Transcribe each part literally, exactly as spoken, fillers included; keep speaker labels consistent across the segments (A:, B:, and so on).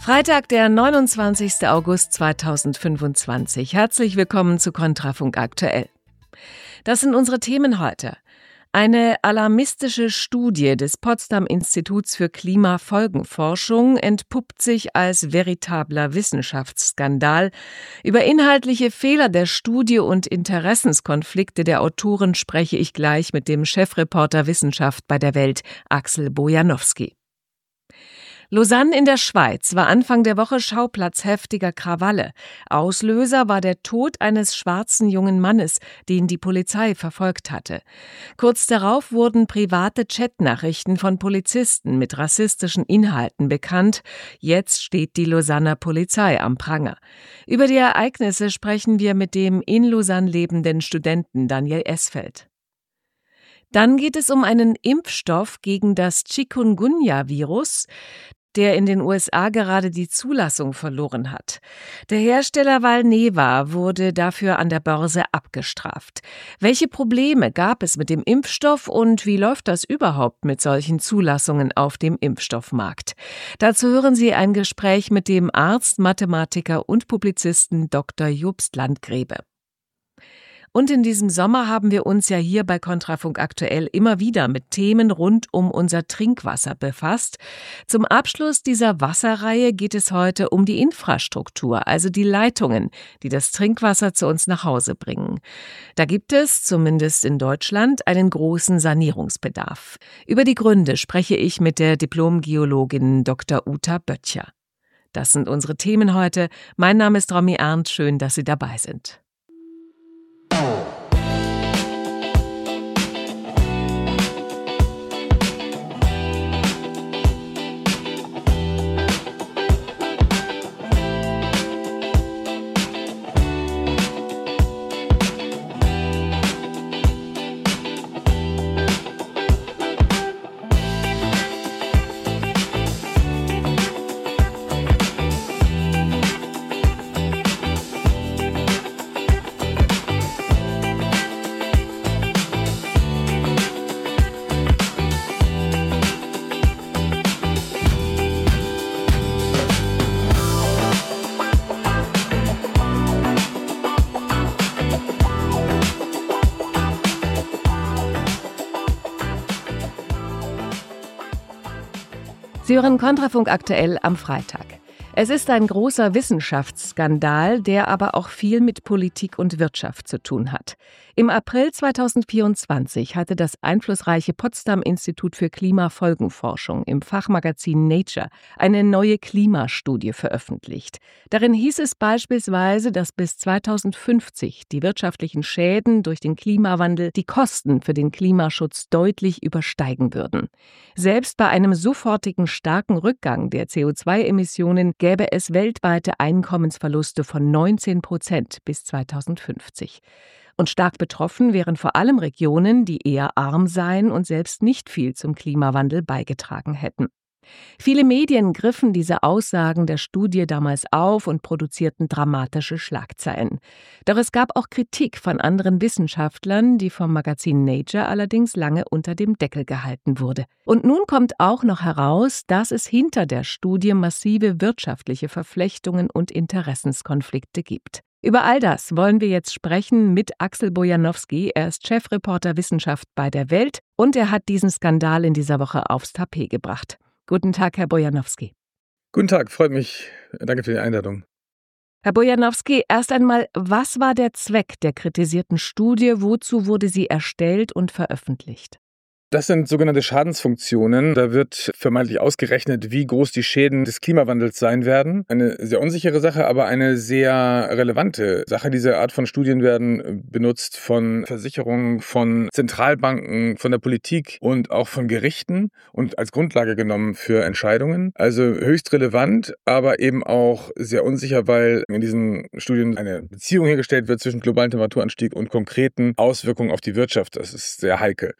A: Freitag, der neunundzwanzigster August zweitausendfünfundzwanzig. Herzlich willkommen zu Kontrafunk aktuell. Das sind unsere Themen heute. Eine alarmistische Studie des Potsdam-Instituts für Klimafolgenforschung entpuppt sich als veritabler Wissenschaftsskandal. Über inhaltliche Fehler der Studie und Interessenskonflikte der Autoren spreche ich gleich mit dem Chefreporter Wissenschaft bei der Welt, Axel Bojanowski. Lausanne in der Schweiz war Anfang der Woche Schauplatz heftiger Krawalle. Auslöser war der Tod eines schwarzen jungen Mannes, den die Polizei verfolgt hatte. Kurz darauf wurden private Chatnachrichten von Polizisten mit rassistischen Inhalten bekannt. Jetzt steht die Lausanner Polizei am Pranger. Über die Ereignisse sprechen wir mit dem in Lausanne lebenden Studenten Daniel Esfeld. Dann geht es um einen Impfstoff gegen das Chikungunya-Virus, der in den U S A gerade die Zulassung verloren hat. Der Hersteller Valneva wurde dafür an der Börse abgestraft. Welche Probleme gab es mit dem Impfstoff und wie läuft das überhaupt mit solchen Zulassungen auf dem Impfstoffmarkt? Dazu hören Sie ein Gespräch mit dem Arzt, Mathematiker und Publizisten Doktor Jobst Landgrebe. Und in diesem Sommer haben wir uns ja hier bei Kontrafunk aktuell immer wieder mit Themen rund um unser Trinkwasser befasst. Zum Abschluss dieser Wasserreihe geht es heute um die Infrastruktur, also die Leitungen, die das Trinkwasser zu uns nach Hause bringen. Da gibt es, zumindest in Deutschland, einen großen Sanierungsbedarf. Über die Gründe spreche ich mit der Diplom-Geologin Doktor Uta Böttcher. Das sind unsere Themen heute. Mein Name ist Romy Ernst. Schön, dass Sie dabei sind. Sie hören Kontrafunk aktuell am Freitag. Es ist ein großer Wissenschaftsskandal, der aber auch viel mit Politik und Wirtschaft zu tun hat. Im April zweitausendvierundzwanzig hatte das einflussreiche Potsdam-Institut für Klimafolgenforschung im Fachmagazin Nature eine neue Klimastudie veröffentlicht. Darin hieß es beispielsweise, dass bis zweitausendfünfzig die wirtschaftlichen Schäden durch den Klimawandel die Kosten für den Klimaschutz deutlich übersteigen würden. Selbst bei einem sofortigen starken Rückgang der C O zwei Emissionen gäbe es weltweite Einkommensverluste von neunzehn Prozent bis zweitausendfünfzig. Und stark betroffen wären vor allem Regionen, die eher arm seien und selbst nicht viel zum Klimawandel beigetragen hätten. Viele Medien griffen diese Aussagen der Studie damals auf und produzierten dramatische Schlagzeilen. Doch es gab auch Kritik von anderen Wissenschaftlern, die vom Magazin Nature allerdings lange unter dem Deckel gehalten wurde. Und nun kommt auch noch heraus, dass es hinter der Studie massive wirtschaftliche Verflechtungen und Interessenskonflikte gibt. Über all das wollen wir jetzt sprechen mit Axel Bojanowski. Er ist Chefreporter Wissenschaft bei der Welt und er hat diesen Skandal in dieser Woche aufs Tapet gebracht. Guten Tag, Herr Bojanowski.
B: Guten Tag, freut mich. Danke für die Einladung.
A: Herr Bojanowski, erst einmal, was war der Zweck der kritisierten Studie? Wozu wurde sie erstellt und veröffentlicht?
B: Das sind sogenannte Schadensfunktionen. Da wird vermeintlich ausgerechnet, wie groß die Schäden des Klimawandels sein werden. Eine sehr unsichere Sache, aber eine sehr relevante Sache. Diese Art von Studien werden benutzt von Versicherungen, von Zentralbanken, von der Politik und auch von Gerichten und als Grundlage genommen für Entscheidungen. Also höchst relevant, aber eben auch sehr unsicher, weil in diesen Studien eine Beziehung hergestellt wird zwischen globalem Temperaturanstieg und konkreten Auswirkungen auf die Wirtschaft. Das ist sehr heikel.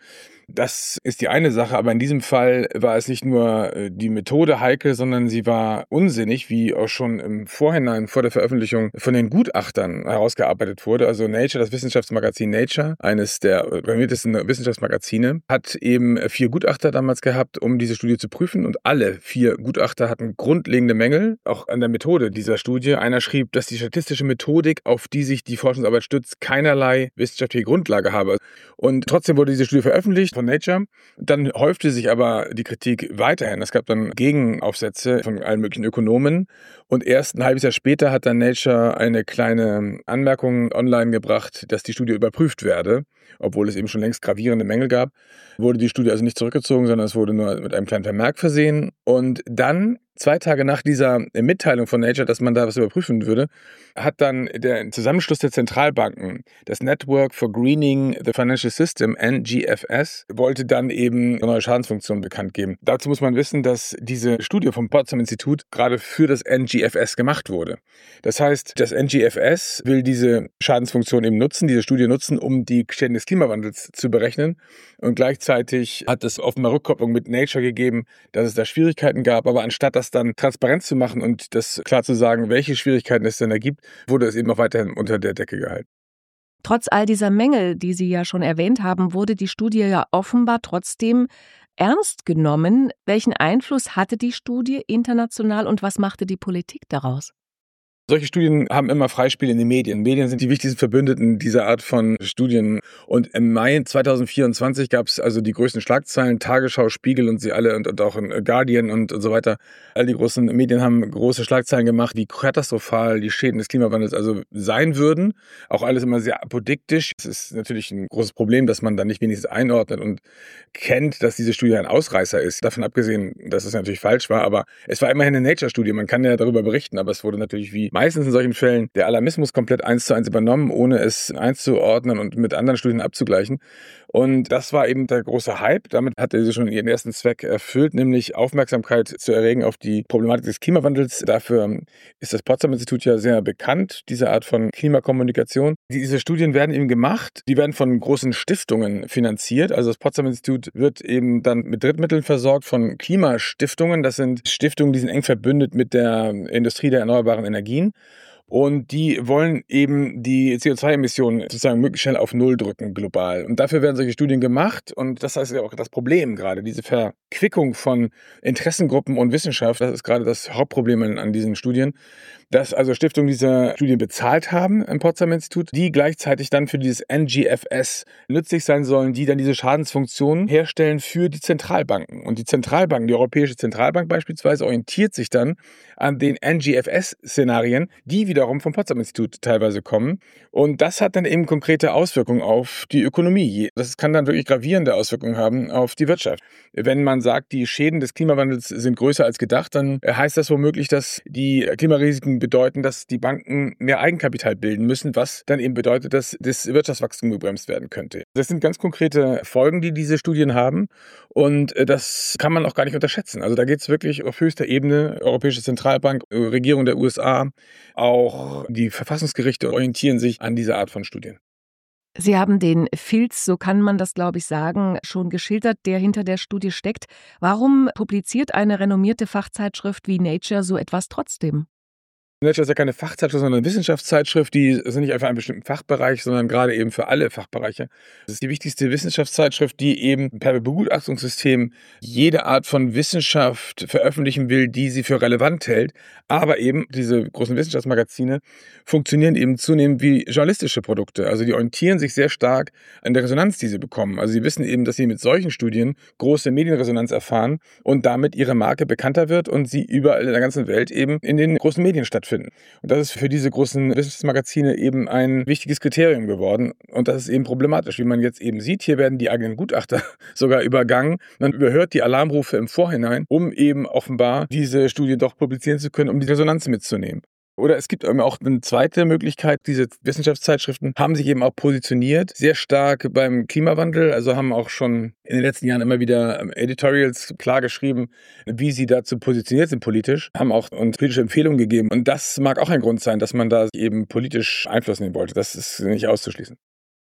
B: Das ist die eine Sache, aber in diesem Fall war es nicht nur die Methode heikel, sondern sie war unsinnig, wie auch schon im Vorhinein vor der Veröffentlichung von den Gutachtern herausgearbeitet wurde. Also Nature, das Wissenschaftsmagazin Nature, eines der renommiertesten Wissenschaftsmagazine, hat eben vier Gutachter damals gehabt, um diese Studie zu prüfen, und alle vier Gutachter hatten grundlegende Mängel, auch an der Methode dieser Studie. Einer schrieb, dass die statistische Methodik, auf die sich die Forschungsarbeit stützt, keinerlei wissenschaftliche Grundlage habe. Und trotzdem wurde diese Studie veröffentlicht von Nature. Dann häufte sich aber die Kritik weiterhin. Es gab dann Gegenaufsätze von allen möglichen Ökonomen. Und erst ein halbes Jahr später hat dann Nature eine kleine Anmerkung online gebracht, dass die Studie überprüft werde. Obwohl es eben schon längst gravierende Mängel gab, wurde die Studie also nicht zurückgezogen, sondern es wurde nur mit einem kleinen Vermerk versehen. Und dann, zwei Tage nach dieser Mitteilung von Nature, dass man da was überprüfen würde, hat dann der Zusammenschluss der Zentralbanken, das Network for Greening the Financial System, N G F S, wollte dann eben eine neue Schadensfunktion bekannt geben. Dazu muss man wissen, dass diese Studie vom Potsdam-Institut gerade für das N G F S gemacht wurde. Das heißt, das N G F S will diese Schadensfunktion eben nutzen, diese Studie nutzen, um die Schäden des Klimawandels zu berechnen. Und gleichzeitig hat es offenbar Rückkopplung mit Nature gegeben, dass es da Schwierigkeiten gab. Aber anstatt das dann transparent zu machen und das klar zu sagen, welche Schwierigkeiten es denn da gibt, wurde es eben auch weiterhin unter der Decke gehalten.
A: Trotz all dieser Mängel, die Sie ja schon erwähnt haben, wurde die Studie ja offenbar trotzdem ernst genommen. Welchen Einfluss hatte die Studie international und was machte die Politik daraus?
B: Solche Studien haben immer Freispiel in den Medien. Medien sind die wichtigsten Verbündeten dieser Art von Studien. Und im Mai zweitausendvierundzwanzig gab es also die größten Schlagzeilen, Tagesschau, Spiegel und sie alle und, und auch in Guardian und, und so weiter. All die großen Medien haben große Schlagzeilen gemacht, wie katastrophal die Schäden des Klimawandels also sein würden. Auch alles immer sehr apodiktisch. Es ist natürlich ein großes Problem, dass man dann nicht wenigstens einordnet und kennt, dass diese Studie ein Ausreißer ist. Davon abgesehen, dass es natürlich falsch war, aber es war immerhin eine Nature-Studie. Man kann ja darüber berichten, aber es wurde natürlich wie meistens in solchen Fällen der Alarmismus komplett eins zu eins übernommen, ohne es einzuordnen und mit anderen Studien abzugleichen. Und das war eben der große Hype. Damit hatte sie schon ihren ersten Zweck erfüllt, nämlich Aufmerksamkeit zu erregen auf die Problematik des Klimawandels. Dafür ist das Potsdam-Institut ja sehr bekannt, diese Art von Klimakommunikation. Diese Studien werden eben gemacht, die werden von großen Stiftungen finanziert. Also das Potsdam-Institut wird eben dann mit Drittmitteln versorgt von Klimastiftungen. Das sind Stiftungen, die sind eng verbündet mit der Industrie der erneuerbaren Energien. Und die wollen eben die C O zwei Emissionen sozusagen möglichst schnell auf Null drücken, global. Und dafür werden solche Studien gemacht. Und das heißt ja auch das Problem gerade, diese Verquickung von Interessengruppen und Wissenschaft, das ist gerade das Hauptproblem an diesen Studien, dass also Stiftungen diese Studien bezahlt haben im Potsdam-Institut, die gleichzeitig dann für dieses N G F S nützlich sein sollen, die dann diese Schadensfunktionen herstellen für die Zentralbanken. Und die Zentralbanken, die Europäische Zentralbank beispielsweise, orientiert sich dann an den N G F S-Szenarien, die wiederum vom Potsdam-Institut teilweise kommen. Und das hat dann eben konkrete Auswirkungen auf die Ökonomie. Das kann dann wirklich gravierende Auswirkungen haben auf die Wirtschaft. Wenn man sagt, die Schäden des Klimawandels sind größer als gedacht, dann heißt das womöglich, dass die Klimarisiken bedeuten, dass die Banken mehr Eigenkapital bilden müssen, was dann eben bedeutet, dass das Wirtschaftswachstum gebremst werden könnte. Das sind ganz konkrete Folgen, die diese Studien haben, und das kann man auch gar nicht unterschätzen. Also da geht es wirklich auf höchster Ebene, Europäische Zentralbank, Regierung der U S A, auch die Verfassungsgerichte orientieren sich an dieser Art von Studien.
A: Sie haben den Filz, so kann man das, glaube ich, sagen, schon geschildert, der hinter der Studie steckt. Warum publiziert eine renommierte Fachzeitschrift wie Nature so etwas trotzdem?
B: Nature ist ja keine Fachzeitschrift, sondern eine Wissenschaftszeitschrift. Die sind nicht einfach einen bestimmten Fachbereich, sondern gerade eben für alle Fachbereiche. Das ist die wichtigste Wissenschaftszeitschrift, die eben per Begutachtungssystem jede Art von Wissenschaft veröffentlichen will, die sie für relevant hält. Aber eben diese großen Wissenschaftsmagazine funktionieren eben zunehmend wie journalistische Produkte. Also die orientieren sich sehr stark an der Resonanz, die sie bekommen. Also sie wissen eben, dass sie mit solchen Studien große Medienresonanz erfahren und damit ihre Marke bekannter wird und sie überall in der ganzen Welt eben in den großen Medien stattfinden. Und das ist für diese großen Wissenschaftsmagazine eben ein wichtiges Kriterium geworden. Und das ist eben problematisch, wie man jetzt eben sieht. Hier werden die eigenen Gutachter sogar übergangen. Man überhört die Alarmrufe im Vorhinein, um eben offenbar diese Studie doch publizieren zu können, um die Resonanz mitzunehmen. Oder es gibt eben auch eine zweite Möglichkeit. Diese Wissenschaftszeitschriften haben sich eben auch positioniert, sehr stark beim Klimawandel, also haben auch schon in den letzten Jahren immer wieder Editorials klar geschrieben, wie sie dazu positioniert sind politisch, haben auch uns politische Empfehlungen gegeben. Und das mag auch ein Grund sein, dass man da eben politisch Einfluss nehmen wollte. Das ist nicht auszuschließen.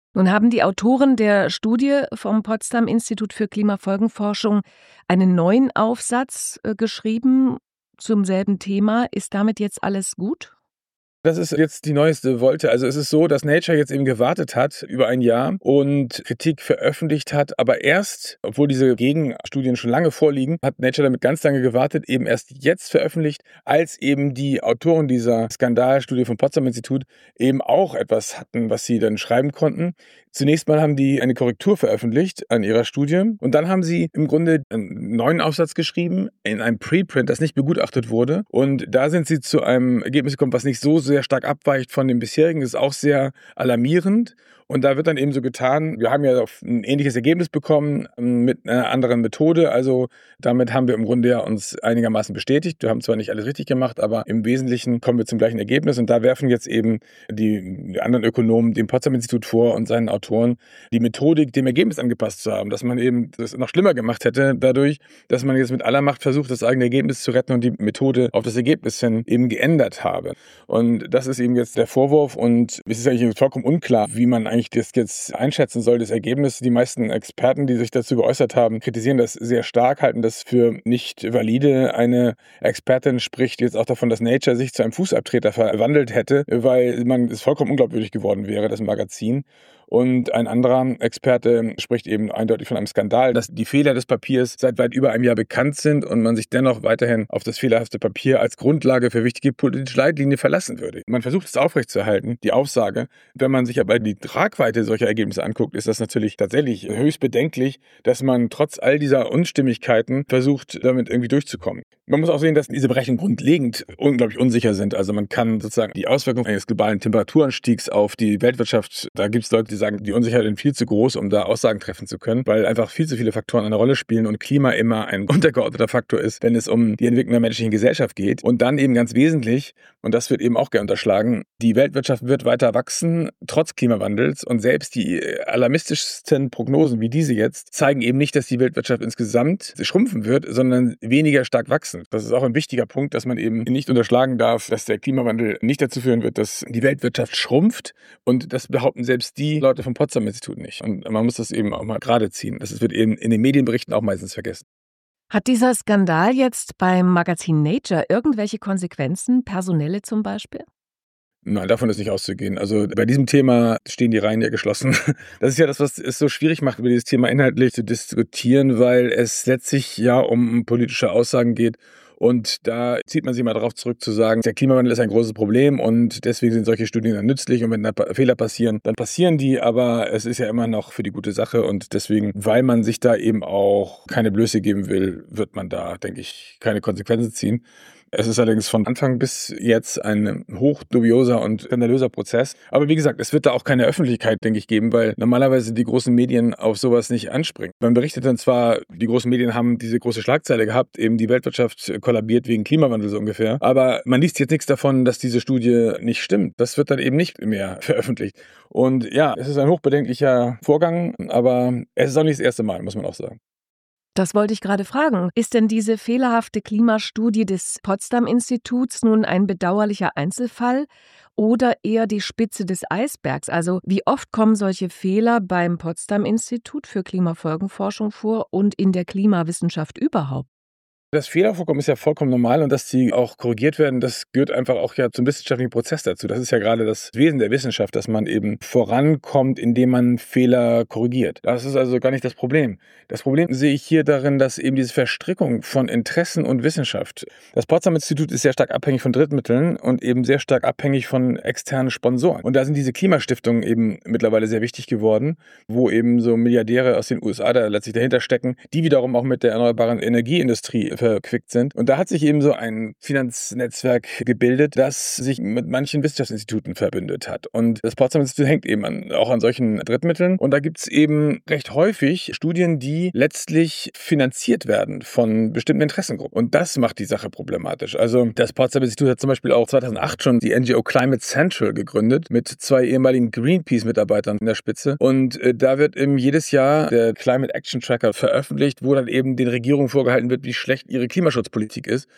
A: Nun haben die Autoren der Studie vom Potsdam Institut für Klimafolgenforschung einen neuen Aufsatz äh, geschrieben zum selben Thema. Ist damit jetzt alles gut?
B: Das ist jetzt die neueste Wolte. Also es ist so, dass Nature jetzt eben gewartet hat über ein Jahr und Kritik veröffentlicht hat, aber erst, obwohl diese Gegenstudien schon lange vorliegen, hat Nature damit ganz lange gewartet, eben erst jetzt veröffentlicht, als eben die Autoren dieser Skandalstudie vom Potsdam Institut eben auch etwas hatten, was sie dann schreiben konnten. Zunächst mal haben die eine Korrektur veröffentlicht an ihrer Studie und dann haben sie im Grunde einen neuen Aufsatz geschrieben in einem Preprint, das nicht begutachtet wurde, und da sind sie zu einem Ergebnis gekommen, was nicht so sehr stark abweicht von dem bisherigen. Das ist auch sehr alarmierend. Und da wird dann eben so getan, wir haben ja ein ähnliches Ergebnis bekommen mit einer anderen Methode. Also damit haben wir im Grunde ja uns einigermaßen bestätigt. Wir haben zwar nicht alles richtig gemacht, aber im Wesentlichen kommen wir zum gleichen Ergebnis. Und da werfen jetzt eben die anderen Ökonomen dem Potsdam-Institut vor und seinen Autoren, die Methodik dem Ergebnis angepasst zu haben. Dass man eben das noch schlimmer gemacht hätte dadurch, dass man jetzt mit aller Macht versucht, das eigene Ergebnis zu retten und die Methode auf das Ergebnis hin eben geändert habe. Und das ist eben jetzt der Vorwurf. Und es ist eigentlich vollkommen unklar, wie man eigentlich das jetzt einschätzen soll, das Ergebnis. Die meisten Experten, die sich dazu geäußert haben, kritisieren das sehr stark, halten das für nicht valide. Eine Expertin spricht jetzt auch davon, dass Nature sich zu einem Fußabtreter verwandelt hätte, weil man es vollkommen unglaubwürdig geworden wäre, das Magazin. Und ein anderer Experte spricht eben eindeutig von einem Skandal, dass die Fehler des Papiers seit weit über einem Jahr bekannt sind und man sich dennoch weiterhin auf das fehlerhafte Papier als Grundlage für wichtige politische Leitlinien verlassen würde. Man versucht es aufrechtzuerhalten, die Aussage. Wenn man sich aber die Tragweite solcher Ergebnisse anguckt, ist das natürlich tatsächlich höchst bedenklich, dass man trotz all dieser Unstimmigkeiten versucht, damit irgendwie durchzukommen. Man muss auch sehen, dass diese Berechnungen grundlegend unglaublich unsicher sind. Also man kann sozusagen die Auswirkungen eines globalen Temperaturanstiegs auf die Weltwirtschaft, da gibt es Leute, die sagen, die Unsicherheit ist viel zu groß, um da Aussagen treffen zu können, weil einfach viel zu viele Faktoren eine Rolle spielen und Klima immer ein untergeordneter Faktor ist, wenn es um die Entwicklung der menschlichen Gesellschaft geht. Und dann eben ganz wesentlich, und das wird eben auch gerne unterschlagen, die Weltwirtschaft wird weiter wachsen, trotz Klimawandels, und selbst die alarmistischsten Prognosen wie diese jetzt zeigen eben nicht, dass die Weltwirtschaft insgesamt schrumpfen wird, sondern weniger stark wachsen. Das ist auch ein wichtiger Punkt, dass man eben nicht unterschlagen darf, dass der Klimawandel nicht dazu führen wird, dass die Weltwirtschaft schrumpft, und das behaupten selbst die Leute vom Potsdam-Institut nicht. Und man muss das eben auch mal gerade ziehen. Das wird eben in den Medienberichten auch meistens vergessen.
A: Hat dieser Skandal jetzt beim Magazin Nature irgendwelche Konsequenzen, personelle zum Beispiel?
B: Nein, davon ist nicht auszugehen. Also bei diesem Thema stehen die Reihen ja geschlossen. Das ist ja das, was es so schwierig macht, über dieses Thema inhaltlich zu diskutieren, weil es letztlich ja um politische Aussagen geht. Und da zieht man sich mal darauf zurück zu sagen, der Klimawandel ist ein großes Problem und deswegen sind solche Studien dann nützlich, und wenn da Fehler passieren, dann passieren die, aber es ist ja immer noch für die gute Sache, und deswegen, weil man sich da eben auch keine Blöße geben will, wird man da, denke ich, keine Konsequenzen ziehen. Es ist allerdings von Anfang bis jetzt ein hochdubioser und skandalöser Prozess. Aber wie gesagt, es wird da auch keine Öffentlichkeit, denke ich, geben, weil normalerweise die großen Medien auf sowas nicht anspringen. Man berichtet dann zwar, die großen Medien haben diese große Schlagzeile gehabt, eben die Weltwirtschaft kollabiert wegen Klimawandel so ungefähr. Aber man liest jetzt nichts davon, dass diese Studie nicht stimmt. Das wird dann eben nicht mehr veröffentlicht. Und ja, es ist ein hochbedenklicher Vorgang, aber es ist auch nicht das erste Mal, muss man auch sagen.
A: Das wollte ich gerade fragen. Ist denn diese fehlerhafte Klimastudie des Potsdam-Instituts nun ein bedauerlicher Einzelfall oder eher die Spitze des Eisbergs? Also wie oft kommen solche Fehler beim Potsdam-Institut für Klimafolgenforschung vor und in der Klimawissenschaft überhaupt?
B: Das Fehlervorkommen ist ja vollkommen normal, und dass die auch korrigiert werden, das gehört einfach auch ja zum wissenschaftlichen Prozess dazu. Das ist ja gerade das Wesen der Wissenschaft, dass man eben vorankommt, indem man Fehler korrigiert. Das ist also gar nicht das Problem. Das Problem sehe ich hier darin, dass eben diese Verstrickung von Interessen und Wissenschaft. Das Potsdam-Institut ist sehr stark abhängig von Drittmitteln und eben sehr stark abhängig von externen Sponsoren. Und da sind diese Klimastiftungen eben mittlerweile sehr wichtig geworden, wo eben so Milliardäre aus den U S A da letztlich dahinter stecken, die wiederum auch mit der erneuerbaren Energieindustrie verquickt sind. Und da hat sich eben so ein Finanznetzwerk gebildet, das sich mit manchen Wissenschaftsinstituten verbündet hat. Und das Potsdam-Institut hängt eben an, auch an solchen Drittmitteln. Und da gibt es eben recht häufig Studien, die letztlich finanziert werden von bestimmten Interessengruppen. Und das macht die Sache problematisch. Also das Potsdam-Institut hat zum Beispiel auch zweitausendacht schon die N G O Climate Central gegründet mit zwei ehemaligen Greenpeace-Mitarbeitern in der Spitze. Und äh, da wird eben jedes Jahr der Climate Action Tracker veröffentlicht, wo dann eben den Regierungen vorgehalten wird, wie schlecht ihre Klimaschutzpolitik ist.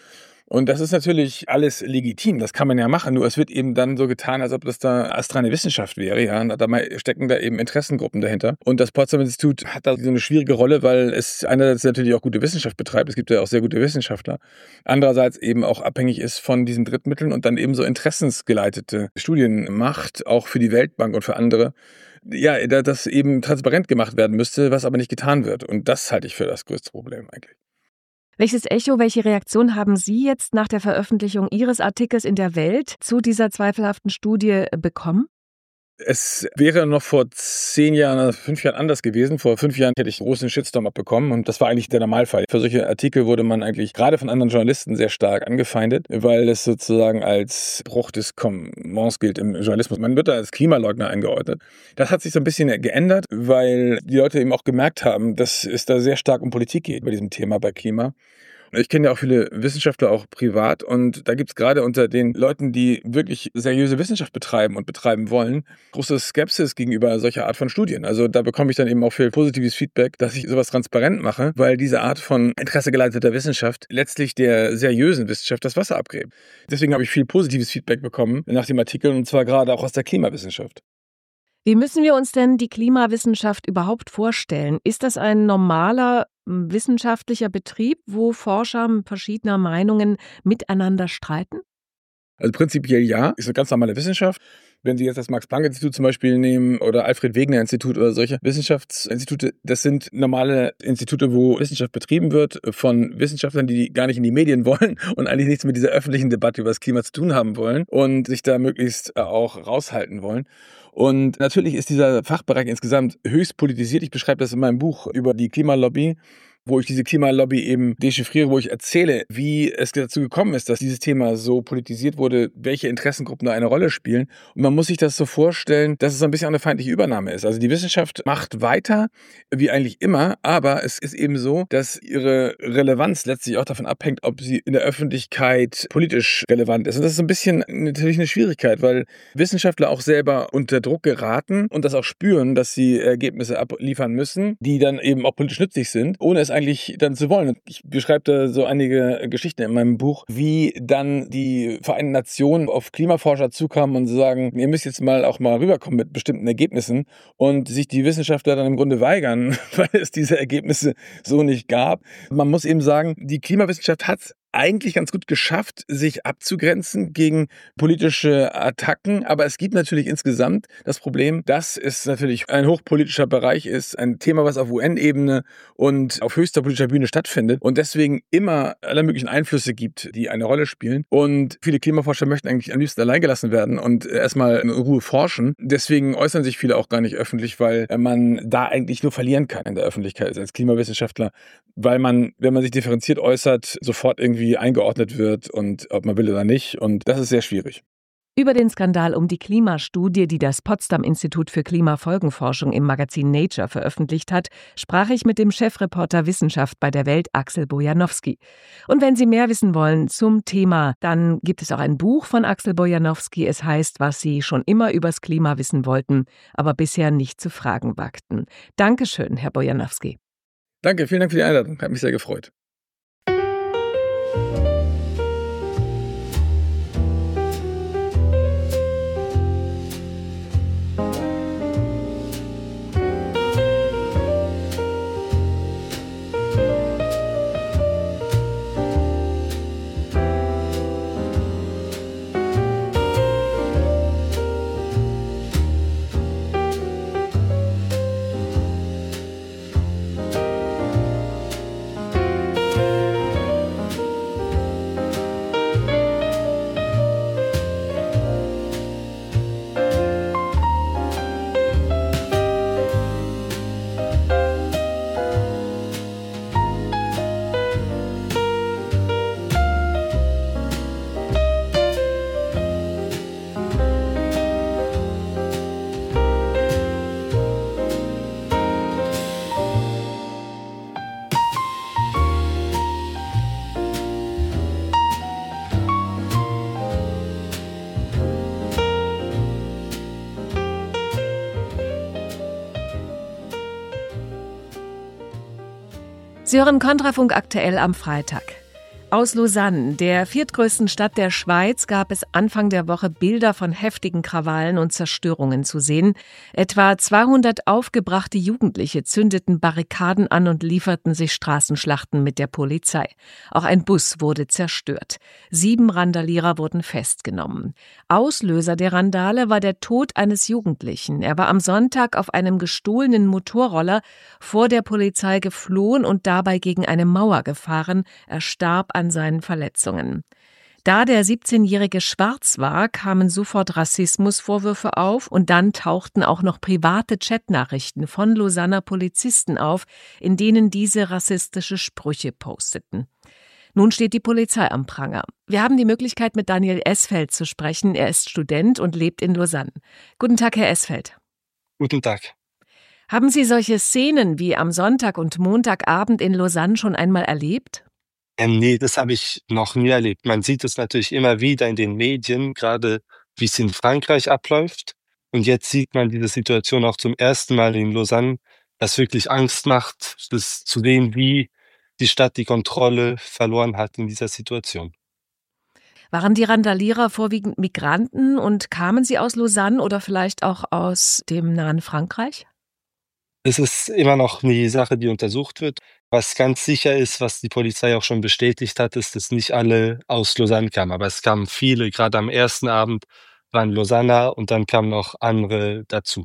B: Und das ist natürlich alles legitim, das kann man ja machen, nur es wird eben dann so getan, als ob das da astreine Wissenschaft wäre, ja, und da stecken da eben Interessengruppen dahinter. Und das Potsdam Institut hat da so eine schwierige Rolle, weil es einerseits natürlich auch gute Wissenschaft betreibt, es gibt ja auch sehr gute Wissenschaftler, andererseits eben auch abhängig ist von diesen Drittmitteln und dann eben so interessensgeleitete Studien macht, auch für die Weltbank und für andere. Ja, dass eben transparent gemacht werden müsste, was aber nicht getan wird. Und das halte ich für das größte Problem eigentlich.
A: Welches Echo, welche Reaktion haben Sie jetzt nach der Veröffentlichung Ihres Artikels in der Welt zu dieser zweifelhaften Studie bekommen?
B: Es wäre noch vor zehn Jahren, fünf Jahren anders gewesen. Vor fünf Jahren hätte ich einen großen Shitstorm abbekommen und das war eigentlich der Normalfall. Für solche Artikel wurde man eigentlich gerade von anderen Journalisten sehr stark angefeindet, weil es sozusagen als Bruch des Commons gilt im Journalismus. Man wird da als Klimaleugner eingeordnet. Das hat sich so ein bisschen geändert, weil die Leute eben auch gemerkt haben, dass es da sehr stark um Politik geht bei diesem Thema, bei Klima. Ich kenne ja auch viele Wissenschaftler, auch privat, und da gibt es gerade unter den Leuten, die wirklich seriöse Wissenschaft betreiben und betreiben wollen, große Skepsis gegenüber solcher Art von Studien. Also da bekomme ich dann eben auch viel positives Feedback, dass ich sowas transparent mache, weil diese Art von interessegeleiteter Wissenschaft letztlich der seriösen Wissenschaft das Wasser abgräbt. Deswegen habe ich viel positives Feedback bekommen nach dem Artikel, und zwar gerade auch aus der Klimawissenschaft.
A: Wie müssen wir uns denn die Klimawissenschaft überhaupt vorstellen? Ist das ein normaler wissenschaftlicher Betrieb, wo Forscher verschiedener Meinungen miteinander streiten?
B: Also prinzipiell ja, ist eine ganz normale Wissenschaft. Wenn Sie jetzt das Max-Planck-Institut zum Beispiel nehmen oder Alfred-Wegener-Institut oder solche Wissenschaftsinstitute, das sind normale Institute, wo Wissenschaft betrieben wird von Wissenschaftlern, die gar nicht in die Medien wollen und eigentlich nichts mit dieser öffentlichen Debatte über das Klima zu tun haben wollen und sich da möglichst auch raushalten wollen. Und natürlich ist dieser Fachbereich insgesamt höchst politisiert. Ich beschreibe das in meinem Buch über die Klimalobby, wo ich diese Klimalobby eben dechiffriere, wo ich erzähle, wie es dazu gekommen ist, dass dieses Thema so politisiert wurde, welche Interessengruppen da eine Rolle spielen. Und man muss sich das so vorstellen, dass es so ein bisschen eine feindliche Übernahme ist. Also die Wissenschaft macht weiter, wie eigentlich immer, aber es ist eben so, dass ihre Relevanz letztlich auch davon abhängt, ob sie in der Öffentlichkeit politisch relevant ist. Und das ist so ein bisschen natürlich eine Schwierigkeit, weil Wissenschaftler auch selber unter Druck geraten und das auch spüren, dass sie Ergebnisse abliefern müssen, die dann eben auch politisch nützlich sind, ohne es eigentlich dann zu wollen. Ich beschreibe da so einige Geschichten in meinem Buch, wie dann die Vereinten Nationen auf Klimaforscher zukamen und sagen, ihr müsst jetzt mal auch mal rüberkommen mit bestimmten Ergebnissen, und sich die Wissenschaftler dann im Grunde weigern, weil es diese Ergebnisse so nicht gab. Man muss eben sagen, die Klimawissenschaft hat eigentlich ganz gut geschafft, sich abzugrenzen gegen politische Attacken. Aber es gibt natürlich insgesamt das Problem, dass es natürlich ein hochpolitischer Bereich ist, ein Thema, was auf U N-Ebene und auf höchster politischer Bühne stattfindet und deswegen immer alle möglichen Einflüsse gibt, die eine Rolle spielen. Und viele Klimaforscher möchten eigentlich am liebsten allein gelassen werden und erstmal in Ruhe forschen. Deswegen äußern sich viele auch gar nicht öffentlich, weil man da eigentlich nur verlieren kann in der Öffentlichkeit als Klimawissenschaftler, weil man, wenn man sich differenziert äußert, sofort irgendwie wie eingeordnet wird und ob man will oder nicht. Und das ist sehr schwierig.
A: Über den Skandal um die Klimastudie, die das Potsdam-Institut für Klimafolgenforschung im Magazin Nature veröffentlicht hat, sprach ich mit dem Chefreporter Wissenschaft bei der Welt, Axel Bojanowski. Und wenn Sie mehr wissen wollen zum Thema, dann gibt es auch ein Buch von Axel Bojanowski. Es heißt, was Sie schon immer übers Klima wissen wollten, aber bisher nicht zu fragen wagten. Dankeschön, Herr Bojanowski.
B: Danke, vielen Dank für die Einladung. Hat mich sehr gefreut.
A: Sie hören Kontrafunk aktuell am Freitag. Aus Lausanne, der viertgrößten Stadt der Schweiz, gab es Anfang der Woche Bilder von heftigen Krawallen und Zerstörungen zu sehen. Etwa zweihundert aufgebrachte Jugendliche zündeten Barrikaden an und lieferten sich Straßenschlachten mit der Polizei. Auch ein Bus wurde zerstört. Sieben Randalierer wurden festgenommen. Auslöser der Randale war der Tod eines Jugendlichen. Er war am Sonntag auf einem gestohlenen Motorroller vor der Polizei geflohen und dabei gegen eine Mauer gefahren. Er starb an seinen Verletzungen. Da der siebzehnjährige schwarz war, kamen sofort Rassismusvorwürfe auf und dann tauchten auch noch private Chatnachrichten von Lausanner Polizisten auf, in denen diese rassistische Sprüche posteten. Nun steht die Polizei am Pranger. Wir haben die Möglichkeit, mit Daniel Esfeld zu sprechen. Er ist Student und lebt in Lausanne. Guten Tag, Herr Esfeld.
C: Guten Tag.
A: Haben Sie solche Szenen wie am Sonntag und Montagabend in Lausanne schon einmal erlebt?
C: Ähm, nee, das habe ich noch nie erlebt. Man sieht es natürlich immer wieder in den Medien, gerade wie es in Frankreich abläuft. Und jetzt sieht man diese Situation auch zum ersten Mal in Lausanne, das wirklich Angst macht, das zu sehen, wie die Stadt die Kontrolle verloren hat in dieser Situation.
A: Waren die Randalierer vorwiegend Migranten und kamen sie aus Lausanne oder vielleicht auch aus dem nahen Frankreich?
C: Es ist immer noch eine Sache, die untersucht wird. Was ganz sicher ist, was die Polizei auch schon bestätigt hat, ist, dass nicht alle aus Lausanne kamen. Aber es kamen viele, gerade am ersten Abend waren Lausanner und dann kamen noch andere dazu.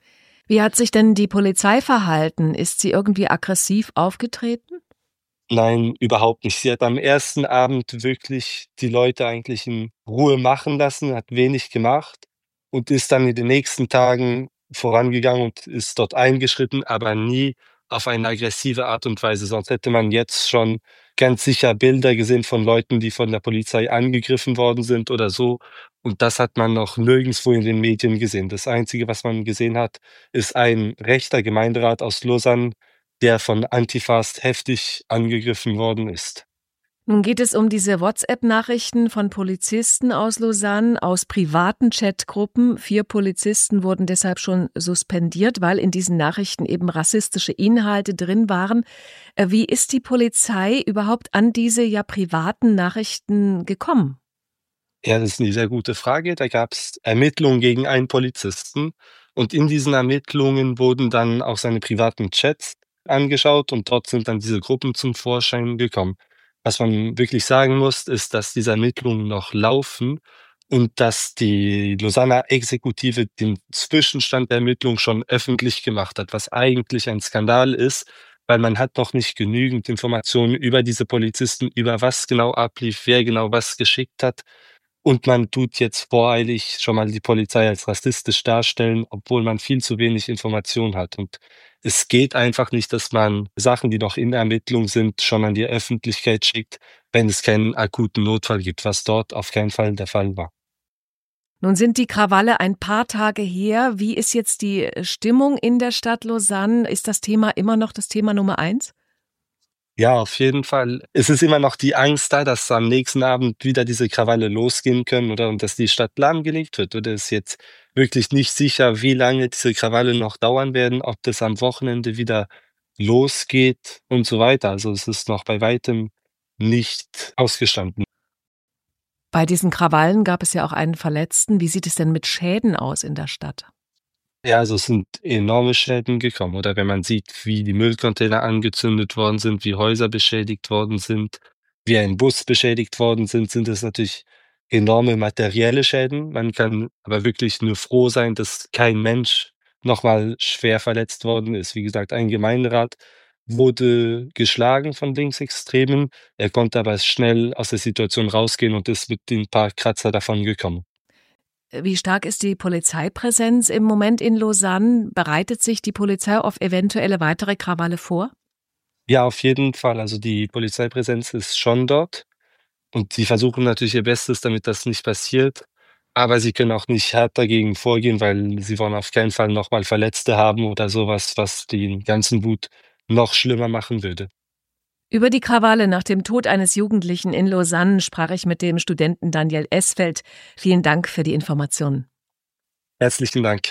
A: Wie hat sich denn die Polizei verhalten? Ist sie irgendwie aggressiv aufgetreten?
C: Nein, überhaupt nicht. Sie hat am ersten Abend wirklich die Leute eigentlich in Ruhe machen lassen, hat wenig gemacht und ist dann in den nächsten Tagen vorangegangen und ist dort eingeschritten, aber nie auf eine aggressive Art und Weise. Sonst hätte man jetzt schon ganz sicher Bilder gesehen von Leuten, die von der Polizei angegriffen worden sind oder so. Und das hat man noch nirgendwo in den Medien gesehen. Das Einzige, was man gesehen hat, ist ein rechter Gemeinderat aus Lausanne, der von Antifas heftig angegriffen worden ist.
A: Nun geht es um diese WhatsApp-Nachrichten von Polizisten aus Lausanne, aus privaten Chatgruppen. Vier Polizisten wurden deshalb schon suspendiert, weil in diesen Nachrichten eben rassistische Inhalte drin waren. Wie ist die Polizei überhaupt an diese ja privaten Nachrichten gekommen?
C: Ja, das ist eine sehr gute Frage. Da gab es Ermittlungen gegen einen Polizisten und in diesen Ermittlungen wurden dann auch seine privaten Chats angeschaut und dort sind dann diese Gruppen zum Vorschein gekommen. Was man wirklich sagen muss, ist, dass diese Ermittlungen noch laufen und dass die Lausanner Exekutive den Zwischenstand der Ermittlungen schon öffentlich gemacht hat, was eigentlich ein Skandal ist, weil man hat noch nicht genügend Informationen über diese Polizisten, über was genau ablief, wer genau was geschickt hat. Und man tut jetzt voreilig schon mal die Polizei als rassistisch darstellen, obwohl man viel zu wenig Information hat. Und es geht einfach nicht, dass man Sachen, die noch in der Ermittlung sind, schon an die Öffentlichkeit schickt, wenn es keinen akuten Notfall gibt, was dort auf keinen Fall der Fall war.
A: Nun sind die Krawalle ein paar Tage her. Wie ist jetzt die Stimmung in der Stadt Lausanne? Ist das Thema immer noch das Thema Nummer eins?
C: Ja, auf jeden Fall. Es ist immer noch die Angst da, dass am nächsten Abend wieder diese Krawalle losgehen können oder und dass die Stadt lahmgelegt wird. Oder ist jetzt wirklich nicht sicher, wie lange diese Krawalle noch dauern werden, ob das am Wochenende wieder losgeht und so weiter. Also es ist noch bei weitem nicht ausgestanden.
A: Bei diesen Krawallen gab es ja auch einen Verletzten. Wie sieht es denn mit Schäden aus in der Stadt?
C: Ja, also es sind enorme Schäden gekommen. Oder wenn man sieht, wie die Müllcontainer angezündet worden sind, wie Häuser beschädigt worden sind, wie ein Bus beschädigt worden sind, sind es natürlich enorme materielle Schäden. Man kann aber wirklich nur froh sein, dass kein Mensch nochmal schwer verletzt worden ist. Wie gesagt, ein Gemeinderat wurde geschlagen von Linksextremen. Er konnte aber schnell aus der Situation rausgehen und ist mit ein paar Kratzer davon gekommen.
A: Wie stark ist die Polizeipräsenz im Moment in Lausanne? Bereitet sich die Polizei auf eventuelle weitere Krawalle vor?
C: Ja, auf jeden Fall. Also die Polizeipräsenz ist schon dort und sie versuchen natürlich ihr Bestes, damit das nicht passiert. Aber sie können auch nicht hart dagegen vorgehen, weil sie wollen auf keinen Fall nochmal Verletzte haben oder sowas, was den ganzen Wut noch schlimmer machen würde.
A: Über die Krawalle nach dem Tod eines Jugendlichen in Lausanne sprach ich mit dem Studenten Daniel Esfeld. Vielen Dank für die Informationen.
C: Herzlichen Dank.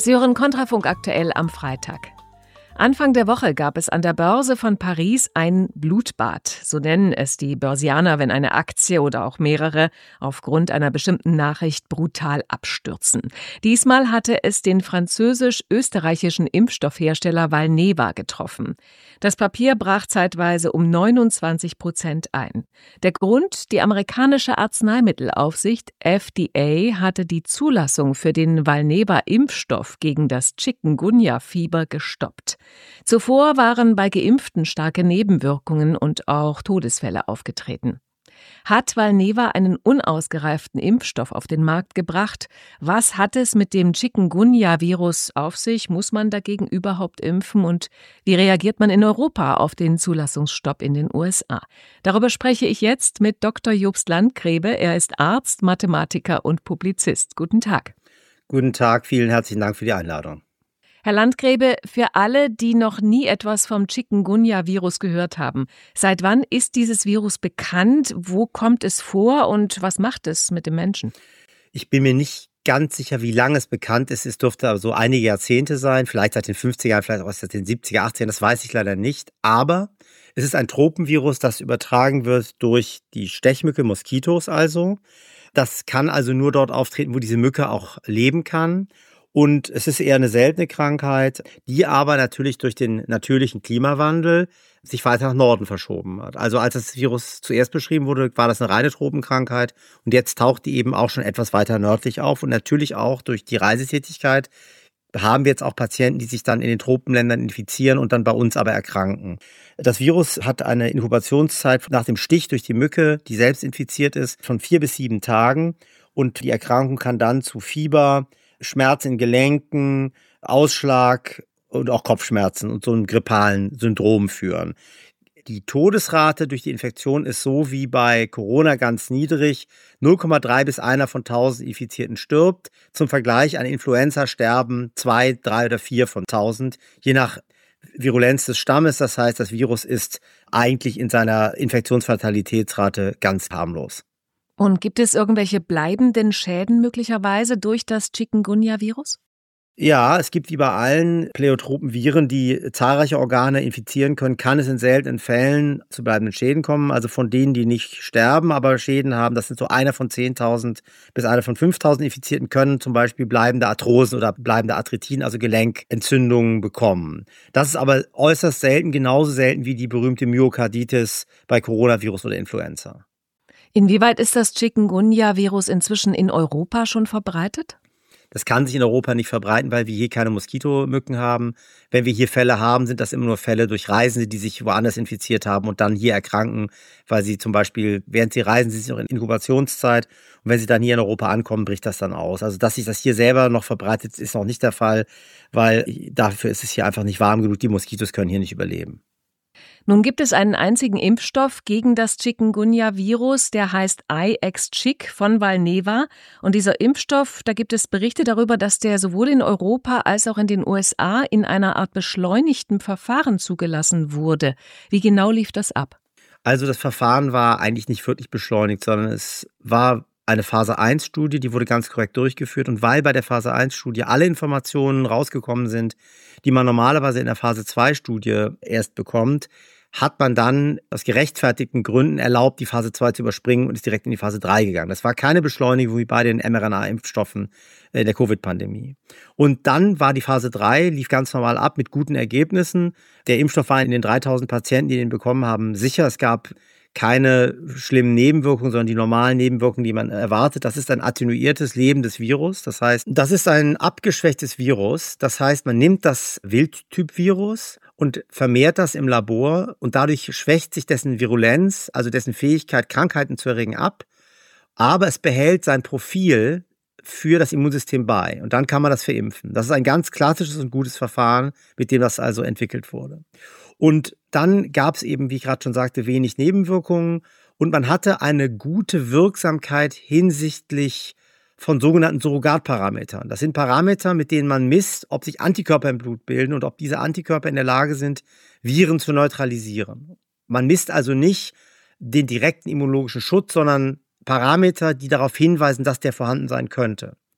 A: Sie hören Kontrafunk aktuell am Freitag. Anfang der Woche gab es an der Börse von Paris ein Blutbad. So nennen es die Börsianer, wenn eine Aktie oder auch mehrere aufgrund einer bestimmten Nachricht brutal abstürzen. Diesmal hatte es den französisch-österreichischen Impfstoffhersteller Valneva getroffen. Das Papier brach zeitweise um neunundzwanzig Prozent ein. Der Grund: die amerikanische Arzneimittelaufsicht F D A hatte die Zulassung für den Valneva-Impfstoff gegen das Chikungunya-Fieber gestoppt. Zuvor waren bei Geimpften starke Nebenwirkungen und auch Todesfälle aufgetreten. Hat Valneva einen unausgereiften Impfstoff auf den Markt gebracht? Was hat es mit dem Chikungunya-Virus auf sich? Muss man dagegen überhaupt impfen? Und wie reagiert man in Europa auf den Zulassungsstopp in den U S A? Darüber spreche ich jetzt mit Doktor Jobst Landgräbe. Er ist Arzt, Mathematiker und Publizist. Guten Tag.
D: Guten Tag, vielen herzlichen Dank für die Einladung.
A: Herr Landgräbe, für alle, die noch nie etwas vom Chikungunya-Virus gehört haben, seit wann ist dieses Virus bekannt? Wo kommt es vor und was macht es mit dem Menschen?
D: Ich bin mir nicht ganz sicher, wie lange es bekannt ist. Es dürfte aber so einige Jahrzehnte sein, vielleicht seit den fünfziger, vielleicht auch seit den siebziger, achtziger, das weiß ich leider nicht. Aber es ist ein Tropenvirus, das übertragen wird durch die Stechmücke, Moskitos also. Das kann also nur dort auftreten, wo diese Mücke auch leben kann. Und es ist eher eine seltene Krankheit, die aber natürlich durch den natürlichen Klimawandel sich weiter nach Norden verschoben hat. Also als das Virus zuerst beschrieben wurde, war das eine reine Tropenkrankheit und jetzt taucht die eben auch schon etwas weiter nördlich auf. Und natürlich auch durch die Reisetätigkeit haben wir jetzt auch Patienten, die sich dann in den Tropenländern infizieren und dann bei uns aber erkranken. Das Virus hat eine Inkubationszeit nach dem Stich durch die Mücke, die selbst infiziert ist, von vier bis sieben Tagen. Und die Erkrankung kann dann zu Fieber, Schmerz in Gelenken, Ausschlag und auch Kopfschmerzen und so einem grippalen Syndrom führen. Die Todesrate durch die Infektion ist so wie bei Corona ganz niedrig. null Komma drei bis einer von tausend Infizierten stirbt. Zum Vergleich, an Influenza sterben zwei, drei oder vier von tausend, je nach Virulenz des Stammes. Das heißt, das Virus ist eigentlich in seiner Infektionsfatalitätsrate ganz harmlos.
A: Und gibt es irgendwelche bleibenden Schäden möglicherweise durch das Chikungunya-Virus?
D: Ja, es gibt wie bei allen pleiotropen Viren, die zahlreiche Organe infizieren können, kann es in seltenen Fällen zu bleibenden Schäden kommen. Also von denen, die nicht sterben, aber Schäden haben, das sind so einer von zehntausend bis einer von fünftausend Infizierten, können zum Beispiel bleibende Arthrosen oder bleibende Arthritiden, also Gelenkentzündungen bekommen. Das ist aber äußerst selten, genauso selten wie die berühmte Myokarditis bei Coronavirus oder Influenza.
A: Inwieweit ist das Chikungunya-Virus inzwischen in Europa schon verbreitet?
D: Das kann sich in Europa nicht verbreiten, weil wir hier keine Moskitomücken haben. Wenn wir hier Fälle haben, sind das immer nur Fälle durch Reisende, die sich woanders infiziert haben und dann hier erkranken, weil sie zum Beispiel, während sie reisen, sie sind noch in Inkubationszeit und wenn sie dann hier in Europa ankommen, bricht das dann aus. Also dass sich das hier selber noch verbreitet, ist noch nicht der Fall, weil dafür ist es hier einfach nicht warm genug. Die Moskitos können hier nicht überleben.
A: Nun gibt es einen einzigen Impfstoff gegen das Chikungunya-Virus, der heißt iXCHIK von Valneva. Und dieser Impfstoff, da gibt es Berichte darüber, dass der sowohl in Europa als auch in den U S A in einer Art beschleunigtem Verfahren zugelassen wurde. Wie genau lief das ab?
D: Also das Verfahren war eigentlich nicht wirklich beschleunigt, sondern es war eine Phase eins Studie, die wurde ganz korrekt durchgeführt. Und weil bei der Phase eins Studie alle Informationen rausgekommen sind, die man normalerweise in der Phase zwei Studie erst bekommt, hat man dann aus gerechtfertigten Gründen erlaubt, die Phase zwei zu überspringen und ist direkt in die Phase drei gegangen. Das war keine Beschleunigung wie bei den mRNA-Impfstoffen der Covid-Pandemie. Und dann war die Phase drei, lief ganz normal ab mit guten Ergebnissen. Der Impfstoff war in den dreitausend Patienten, die den bekommen haben, sicher. Es gab keine schlimmen Nebenwirkungen, sondern die normalen Nebenwirkungen, die man erwartet. Das ist ein attenuiertes Leben des Virus. Das heißt, das ist ein abgeschwächtes Virus. Das heißt, man nimmt das Wildtyp-Virus und vermehrt das im Labor und dadurch schwächt sich dessen Virulenz, also dessen Fähigkeit, Krankheiten zu erregen, ab. Aber es behält sein Profil für das Immunsystem bei und dann kann man das verimpfen. Das ist ein ganz klassisches und gutes Verfahren, mit dem das also entwickelt wurde. Und dann gab es eben, wie ich gerade schon sagte, wenig Nebenwirkungen und man hatte eine gute Wirksamkeit hinsichtlich von sogenannten Surrogatparametern. Das sind Parameter, mit denen man misst, ob sich Antikörper im Blut bilden und ob diese Antikörper in der Lage sind, Viren zu neutralisieren. Man misst also nicht den direkten immunologischen Schutz, sondern Parameter, die darauf hinweisen, dass der vorhanden sein könnte.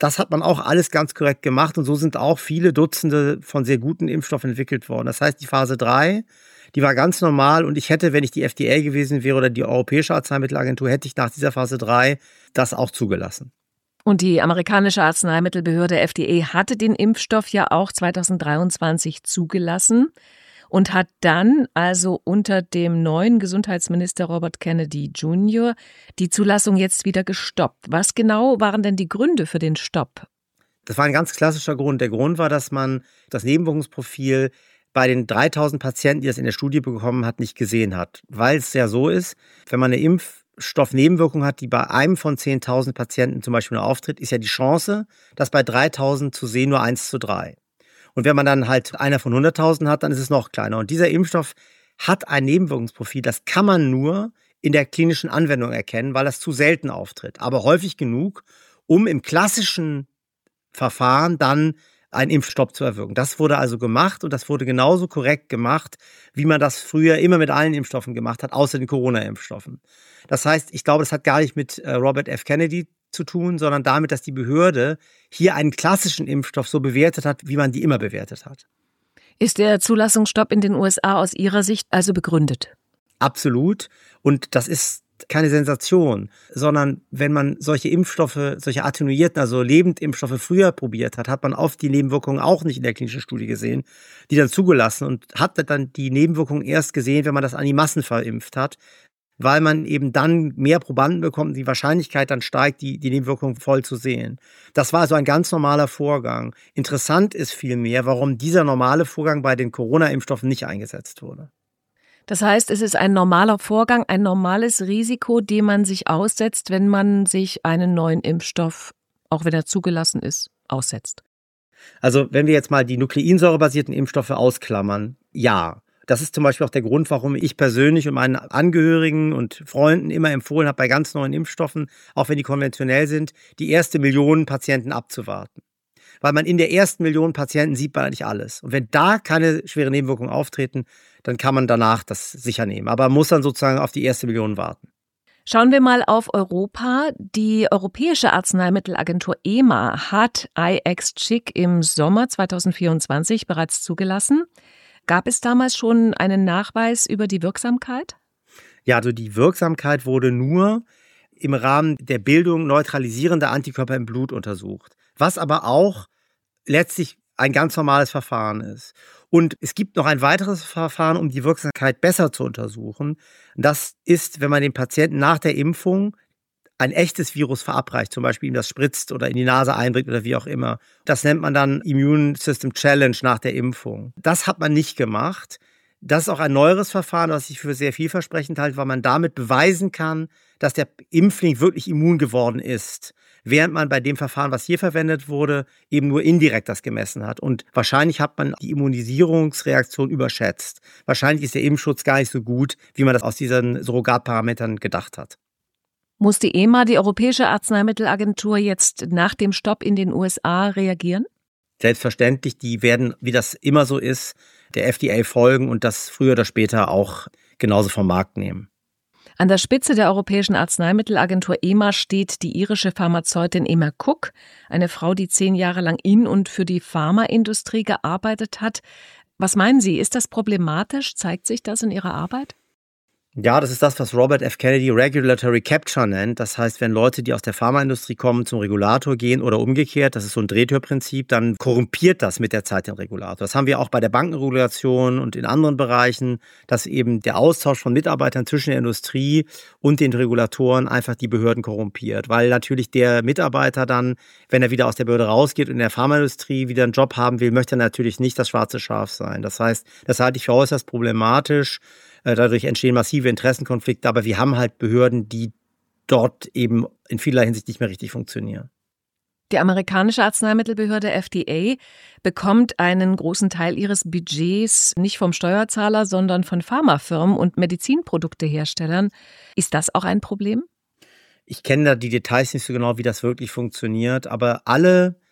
D: Das hat man auch alles ganz korrekt gemacht und so sind auch viele Dutzende von sehr guten Impfstoffen entwickelt worden. Das heißt, die Phase drei, die war ganz normal und ich hätte, wenn ich die F D A gewesen wäre oder die Europäische Arzneimittelagentur, hätte ich nach dieser Phase drei das auch zugelassen.
A: Und die amerikanische Arzneimittelbehörde F D A hatte den Impfstoff ja auch zweitausenddreiundzwanzig zugelassen und hat dann also unter dem neuen Gesundheitsminister Robert Kennedy Junior die Zulassung jetzt wieder gestoppt. Was genau waren denn die Gründe für den Stopp?
D: Das war ein ganz klassischer Grund. Der Grund war, dass man das Nebenwirkungsprofil bei den dreitausend Patienten, die das in der Studie bekommen hat, nicht gesehen hat. Weil es ja so ist, wenn man eine Impfstoffnebenwirkung hat, die bei einem von zehntausend Patienten zum Beispiel nur auftritt, ist ja die Chance, das bei dreitausend zu sehen, nur eins zu drei. Und wenn man dann halt einer von hunderttausend hat, dann ist es noch kleiner. Und dieser Impfstoff hat ein Nebenwirkungsprofil, das kann man nur in der klinischen Anwendung erkennen, weil das zu selten auftritt. Aber häufig genug, um im klassischen Verfahren dann einen Impfstopp zu erwirken. Das wurde also gemacht und das wurde genauso korrekt gemacht, wie man das früher immer mit allen Impfstoffen gemacht hat, außer den Corona-Impfstoffen. Das heißt, ich glaube, das hat gar nicht mit Robert F. Kennedy zu tun, sondern damit, dass die Behörde hier einen klassischen Impfstoff so bewertet hat, wie man die immer bewertet hat.
A: Ist der Zulassungsstopp in den U S A aus Ihrer Sicht also begründet?
D: Absolut. Und das ist keine Sensation, sondern wenn man solche Impfstoffe, solche attenuierten, also Lebendimpfstoffe früher probiert hat, hat man oft die Nebenwirkungen auch nicht in der klinischen Studie gesehen, die dann zugelassen und hat dann die Nebenwirkungen erst gesehen, wenn man das an die Massen verimpft hat, weil man eben dann mehr Probanden bekommt und die Wahrscheinlichkeit dann steigt, die, die Nebenwirkungen voll zu sehen. Das war also ein ganz normaler Vorgang. Interessant ist vielmehr, warum dieser normale Vorgang bei den Corona-Impfstoffen nicht eingesetzt wurde.
A: Das heißt, es ist ein normaler Vorgang, ein normales Risiko, dem man sich aussetzt, wenn man sich einen neuen Impfstoff, auch wenn er zugelassen ist, aussetzt.
D: Also wenn wir jetzt mal die nukleinsäurebasierten Impfstoffe ausklammern, ja. Das ist zum Beispiel auch der Grund, warum ich persönlich und meinen Angehörigen und Freunden immer empfohlen habe, bei ganz neuen Impfstoffen, auch wenn die konventionell sind, die erste Million Patienten abzuwarten. Weil man in der ersten Million Patienten sieht man eigentlich alles. Und wenn da keine schweren Nebenwirkungen auftreten, dann kann man danach das sicher nehmen. Aber man muss dann sozusagen auf die erste Million warten.
A: Schauen wir mal auf Europa. Die Europäische Arzneimittelagentur E M A hat Ixchiq im Sommer zweitausendvierundzwanzig bereits zugelassen. Gab es damals schon einen Nachweis über die Wirksamkeit?
D: Ja, also die Wirksamkeit wurde nur im Rahmen der Bildung neutralisierender Antikörper im Blut untersucht, was aber auch letztlich ein ganz normales Verfahren ist. Und es gibt noch ein weiteres Verfahren, um die Wirksamkeit besser zu untersuchen. Das ist, wenn man den Patienten nach der Impfung ein echtes Virus verabreicht, zum Beispiel ihm das spritzt oder in die Nase einbringt oder wie auch immer. Das nennt man dann Immune System Challenge nach der Impfung. Das hat man nicht gemacht. Das ist auch ein neueres Verfahren, was ich für sehr vielversprechend halte, weil man damit beweisen kann, dass der Impfling wirklich immun geworden ist. Während man bei dem Verfahren, was hier verwendet wurde, eben nur indirekt das gemessen hat. Und wahrscheinlich hat man die Immunisierungsreaktion überschätzt. Wahrscheinlich ist der Impfschutz gar nicht so gut, wie man das aus diesen Surrogatparametern gedacht hat.
A: Muss die E M A, die Europäische Arzneimittelagentur, jetzt nach dem Stopp in den U S A reagieren?
D: Selbstverständlich, die werden, wie das immer so ist, der F D A folgen und das früher oder später auch genauso vom Markt nehmen.
A: An der Spitze der Europäischen Arzneimittelagentur E M A steht die irische Pharmazeutin Emma Cook, eine Frau, die zehn Jahre lang in und für die Pharmaindustrie gearbeitet hat. Was meinen Sie, ist das problematisch? Zeigt sich das in Ihrer Arbeit?
D: Ja, das ist das, was Robert F. Kennedy Regulatory Capture nennt. Das heißt, wenn Leute, die aus der Pharmaindustrie kommen, zum Regulator gehen oder umgekehrt, das ist so ein Drehtürprinzip, dann korrumpiert das mit der Zeit den Regulator. Das haben wir auch bei der Bankenregulation und in anderen Bereichen, dass eben der Austausch von Mitarbeitern zwischen der Industrie und den Regulatoren einfach die Behörden korrumpiert. Weil natürlich der Mitarbeiter dann, wenn er wieder aus der Behörde rausgeht und in der Pharmaindustrie wieder einen Job haben will, möchte er natürlich nicht das schwarze Schaf sein. Das heißt, das halte ich für äußerst problematisch. Dadurch entstehen massive Interessenkonflikte, aber wir haben halt Behörden, die dort eben in vieler Hinsicht nicht mehr richtig funktionieren.
A: Die amerikanische Arzneimittelbehörde F D A bekommt einen großen Teil ihres Budgets nicht vom Steuerzahler, sondern von Pharmafirmen und Medizinprodukteherstellern. Ist das auch ein Problem?
D: Ich kenne da die Details nicht so genau, wie das wirklich funktioniert, aber alle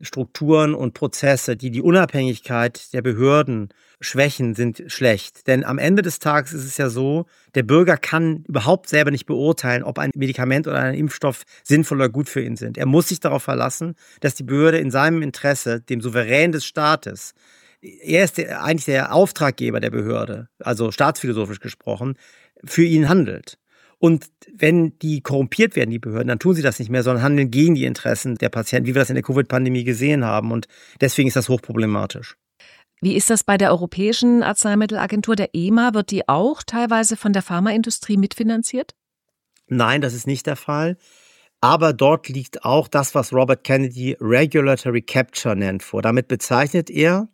D: Strukturen und Prozesse, die die Unabhängigkeit der Behörden schwächen, sind schlecht. Denn am Ende des Tages ist es ja so, der Bürger kann überhaupt selber nicht beurteilen, ob ein Medikament oder ein Impfstoff sinnvoll oder gut für ihn sind. Er muss sich darauf verlassen, dass die Behörde in seinem Interesse, dem Souverän des Staates, er ist der, eigentlich der Auftraggeber der Behörde, also staatsphilosophisch gesprochen, für ihn handelt. Und wenn die korrumpiert werden, die Behörden, dann tun sie das nicht mehr, sondern handeln gegen die Interessen der Patienten, wie wir das in der Covid-Pandemie gesehen haben. Und deswegen ist das hochproblematisch.
A: Wie ist das bei der Europäischen Arzneimittelagentur, der E M A? Wird die auch teilweise von der Pharmaindustrie mitfinanziert?
D: Nein, das ist nicht der Fall. Aber dort liegt auch das, was Robert Kennedy Regulatory Capture nennt, vor. Damit bezeichnet er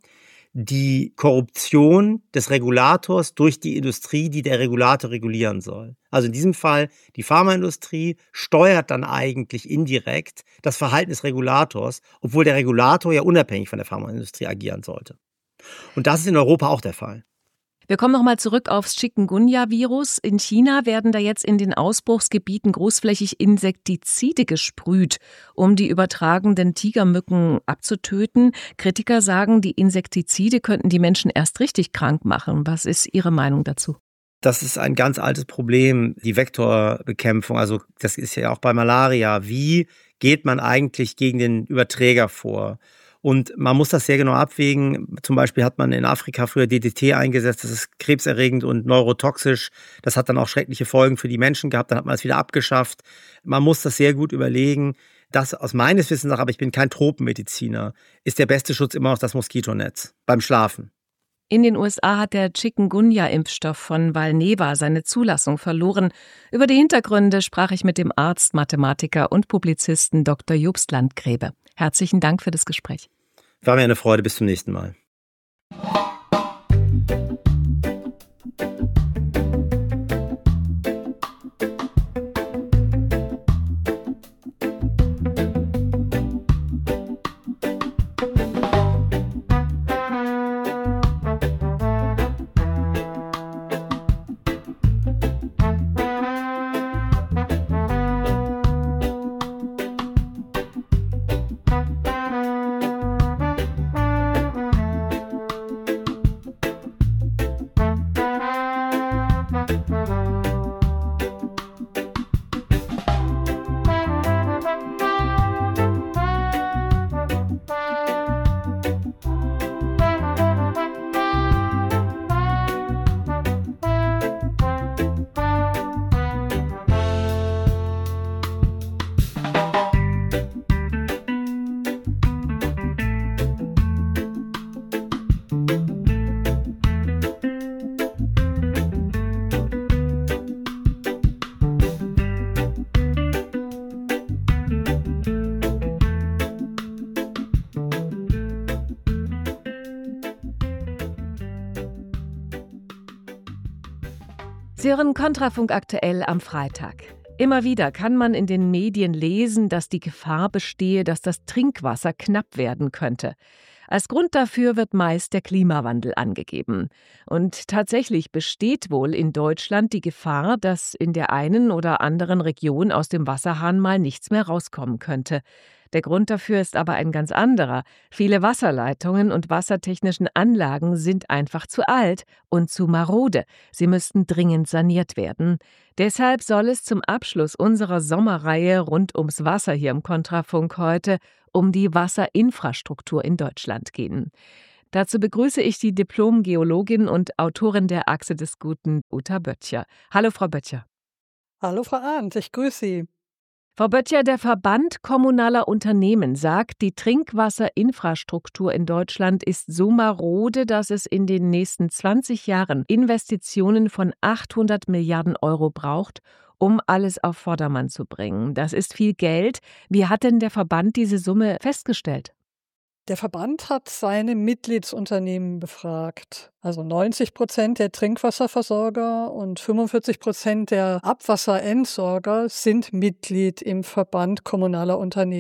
D: die Korruption des Regulators durch die Industrie, die der Regulator regulieren soll. Also in diesem Fall, die Pharmaindustrie steuert dann eigentlich indirekt das Verhalten des Regulators, obwohl der Regulator ja unabhängig von der Pharmaindustrie agieren sollte. Und das ist in Europa auch der Fall.
A: Wir kommen nochmal zurück aufs Chikungunya-Virus. In China werden da jetzt in den Ausbruchsgebieten großflächig Insektizide gesprüht, um die übertragenden Tigermücken abzutöten. Kritiker sagen, die Insektizide könnten die Menschen erst richtig krank machen. Was ist Ihre Meinung dazu?
D: Das ist ein ganz altes Problem, die Vektorbekämpfung. Also das ist ja auch bei Malaria. Wie geht man eigentlich gegen den Überträger vor? Und man muss das sehr genau abwägen. Zum Beispiel hat man in Afrika früher D D T eingesetzt. Das ist krebserregend und neurotoxisch. Das hat dann auch schreckliche Folgen für die Menschen gehabt. Dann hat man es wieder abgeschafft. Man muss das sehr gut überlegen. Das aus meines Wissens nach, aber ich bin kein Tropenmediziner, ist der beste Schutz immer noch das Moskitonetz beim Schlafen.
A: In den U S A hat der Chikungunya-Impfstoff von Valneva seine Zulassung verloren. Über die Hintergründe sprach ich mit dem Arzt, Mathematiker und Publizisten Doktor Jobst Landgräbe. Herzlichen Dank für das Gespräch.
D: War mir eine Freude. Bis zum nächsten Mal.
A: Sie hören Kontrafunk aktuell am Freitag. Immer wieder kann man in den Medien lesen, dass die Gefahr bestehe, dass das Trinkwasser knapp werden könnte. Als Grund dafür wird meist der Klimawandel angegeben. Und tatsächlich besteht wohl in Deutschland die Gefahr, dass in der einen oder anderen Region aus dem Wasserhahn mal nichts mehr rauskommen könnte. Der Grund dafür ist aber ein ganz anderer. Viele Wasserleitungen und wassertechnischen Anlagen sind einfach zu alt und zu marode. Sie müssten dringend saniert werden. Deshalb soll es zum Abschluss unserer Sommerreihe rund ums Wasser hier im Kontrafunk heute um die Wasserinfrastruktur in Deutschland gehen. Dazu begrüße ich die Diplom-Geologin und Autorin der Achse des Guten, Uta Böttcher. Hallo, Frau Böttcher.
E: Hallo, Frau Arndt, ich grüße Sie.
A: Frau Böttcher, der Verband kommunaler Unternehmen sagt, die Trinkwasserinfrastruktur in Deutschland ist so marode, dass es in den nächsten zwanzig Jahren Investitionen von achthundert Milliarden Euro braucht, um alles auf Vordermann zu bringen. Das ist viel Geld. Wie hat denn der Verband diese Summe festgestellt?
E: Der Verband hat seine Mitgliedsunternehmen befragt. Also neunzig Prozent der Trinkwasserversorger und fünfundvierzig Prozent der Abwasserentsorger sind Mitglied im Verband kommunaler Unternehmen.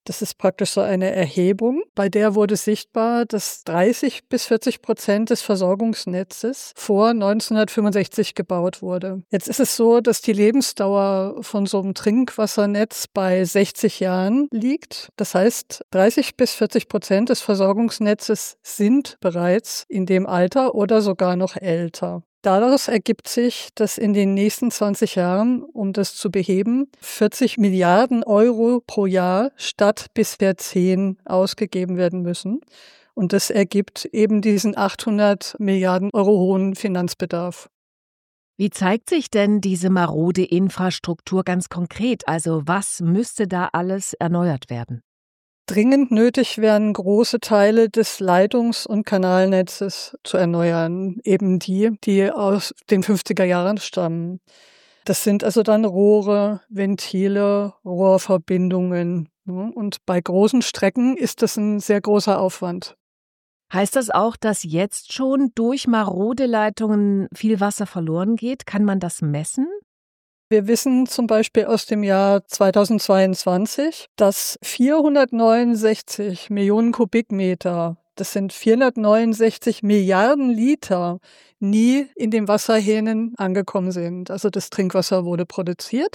E: Das ist praktisch so eine Erhebung, bei der wurde sichtbar, dass dreißig bis vierzig Prozent des Versorgungsnetzes vor neunzehnhundertfünfundsechzig gebaut wurde. Jetzt ist es so, dass die Lebensdauer von so einem Trinkwassernetz bei sechzig Jahren liegt. Das heißt, dreißig bis vierzig Prozent des Versorgungsnetzes sind bereits in dem Alter oder sogar noch älter. Daraus ergibt sich, dass in den nächsten zwanzig Jahren, um das zu beheben, vierzig Milliarden Euro pro Jahr statt bisher zehn ausgegeben werden müssen. Und das ergibt eben diesen achthundert Milliarden Euro hohen Finanzbedarf.
A: Wie zeigt sich denn diese marode Infrastruktur ganz konkret? Also was müsste da alles erneuert werden?
E: Dringend nötig wären große Teile des Leitungs- und Kanalnetzes zu erneuern, eben die, die aus den fünfziger Jahren stammen. Das sind also dann Rohre, Ventile, Rohrverbindungen. Und bei großen Strecken ist das ein sehr großer Aufwand.
A: Heißt das auch, dass jetzt schon durch marode Leitungen viel Wasser verloren geht? Kann man das messen?
E: Wir wissen zum Beispiel aus dem Jahr zweitausendzweiundzwanzig, dass vierhundertneunundsechzig Millionen Kubikmeter, das sind vierhundertneunundsechzig Milliarden Liter, nie in den Wasserhähnen angekommen sind. Also das Trinkwasser wurde produziert,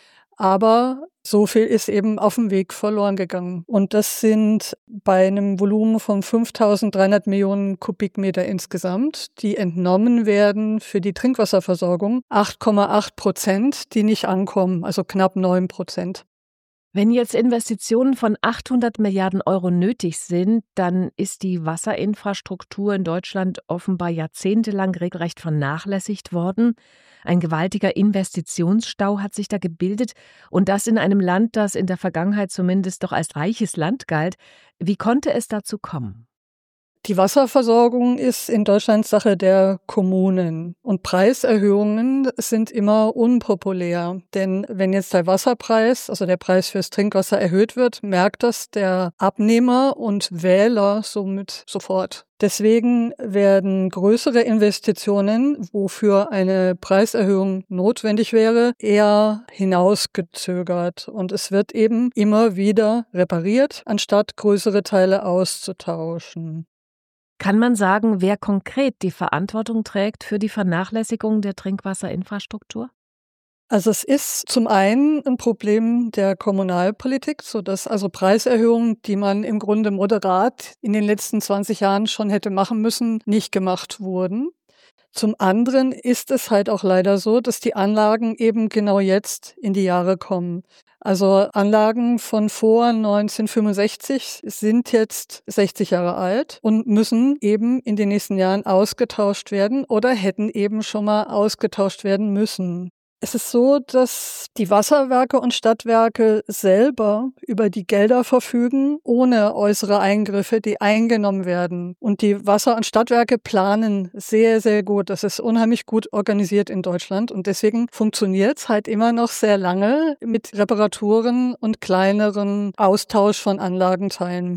E: aber so viel ist eben auf dem Weg verloren gegangen. Und das sind bei einem Volumen von fünftausenddreihundert Millionen Kubikmeter insgesamt, die entnommen werden für die Trinkwasserversorgung, acht Komma acht Prozent, die nicht ankommen, also knapp neun Prozent.
A: Wenn jetzt Investitionen von achthundert Milliarden Euro nötig sind, dann ist die Wasserinfrastruktur in Deutschland offenbar jahrzehntelang regelrecht vernachlässigt worden. Ein gewaltiger Investitionsstau hat sich da gebildet und das in einem Land, das in der Vergangenheit zumindest doch als reiches Land galt. Wie konnte es dazu kommen?
E: Die Wasserversorgung ist in Deutschland Sache der Kommunen und Preiserhöhungen sind immer unpopulär. Denn wenn jetzt der Wasserpreis, also der Preis fürs Trinkwasser erhöht wird, merkt das der Abnehmer und Wähler somit sofort. Deswegen werden größere Investitionen, wofür eine Preiserhöhung notwendig wäre, eher hinausgezögert. Und es wird eben immer wieder repariert, anstatt größere Teile auszutauschen.
A: Kann man sagen, wer konkret die Verantwortung trägt für die Vernachlässigung der Trinkwasserinfrastruktur?
E: Also es ist zum einen ein Problem der Kommunalpolitik, sodass also Preiserhöhungen, die man im Grunde moderat in den letzten zwanzig Jahren schon hätte machen müssen, nicht gemacht wurden. Zum anderen ist es halt auch leider so, dass die Anlagen eben genau jetzt in die Jahre kommen. Also Anlagen von vor neunzehnhundertfünfundsechzig sind jetzt sechzig Jahre alt und müssen eben in den nächsten Jahren ausgetauscht werden oder hätten eben schon mal ausgetauscht werden müssen. Es ist so, dass die Wasserwerke und Stadtwerke selber über die Gelder verfügen, ohne äußere Eingriffe, die eingenommen werden. Und die Wasser- und Stadtwerke planen sehr, sehr gut. Das ist unheimlich gut organisiert in Deutschland. Und deswegen funktioniert es halt immer noch sehr lange mit Reparaturen und kleineren Austausch von Anlagenteilen.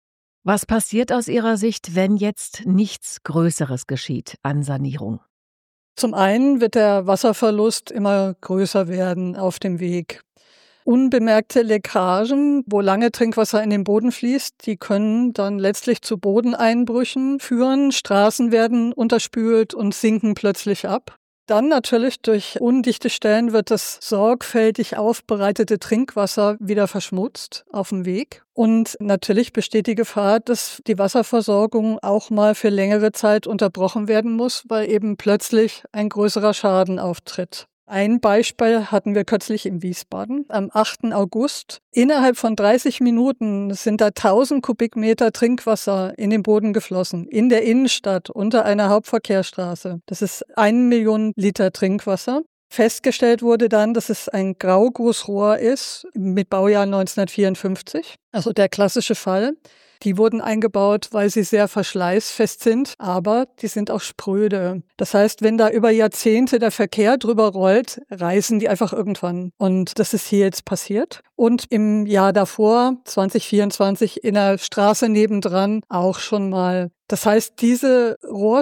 A: Was passiert aus Ihrer Sicht, wenn jetzt nichts Größeres geschieht an Sanierung?
E: Zum einen wird der Wasserverlust immer größer werden auf dem Weg. Unbemerkte Leckagen, wo lange Trinkwasser in den Boden fließt, die können dann letztlich zu Bodeneinbrüchen führen. Straßen werden unterspült und sinken plötzlich ab. Dann natürlich durch undichte Stellen wird das sorgfältig aufbereitete Trinkwasser wieder verschmutzt auf dem Weg. Und natürlich besteht die Gefahr, dass die Wasserversorgung auch mal für längere Zeit unterbrochen werden muss, weil eben plötzlich ein größerer Schaden auftritt. Ein Beispiel hatten wir kürzlich in Wiesbaden am achten August. Innerhalb von dreißig Minuten sind da tausend Kubikmeter Trinkwasser in den Boden geflossen, in der Innenstadt unter einer Hauptverkehrsstraße. Das ist eine Million Liter Trinkwasser. Festgestellt wurde dann, dass es ein Graugussrohr ist mit Baujahr neunzehnhundertvierundfünfzig, also der klassische Fall. Die wurden eingebaut, weil sie sehr verschleißfest sind, aber die sind auch spröde. Das heißt, wenn da über Jahrzehnte der Verkehr drüber rollt, reißen die einfach irgendwann. Und das ist hier jetzt passiert. Und im Jahr davor, zwanzig vierundzwanzig, in der Straße nebendran auch schon mal. Das heißt, diese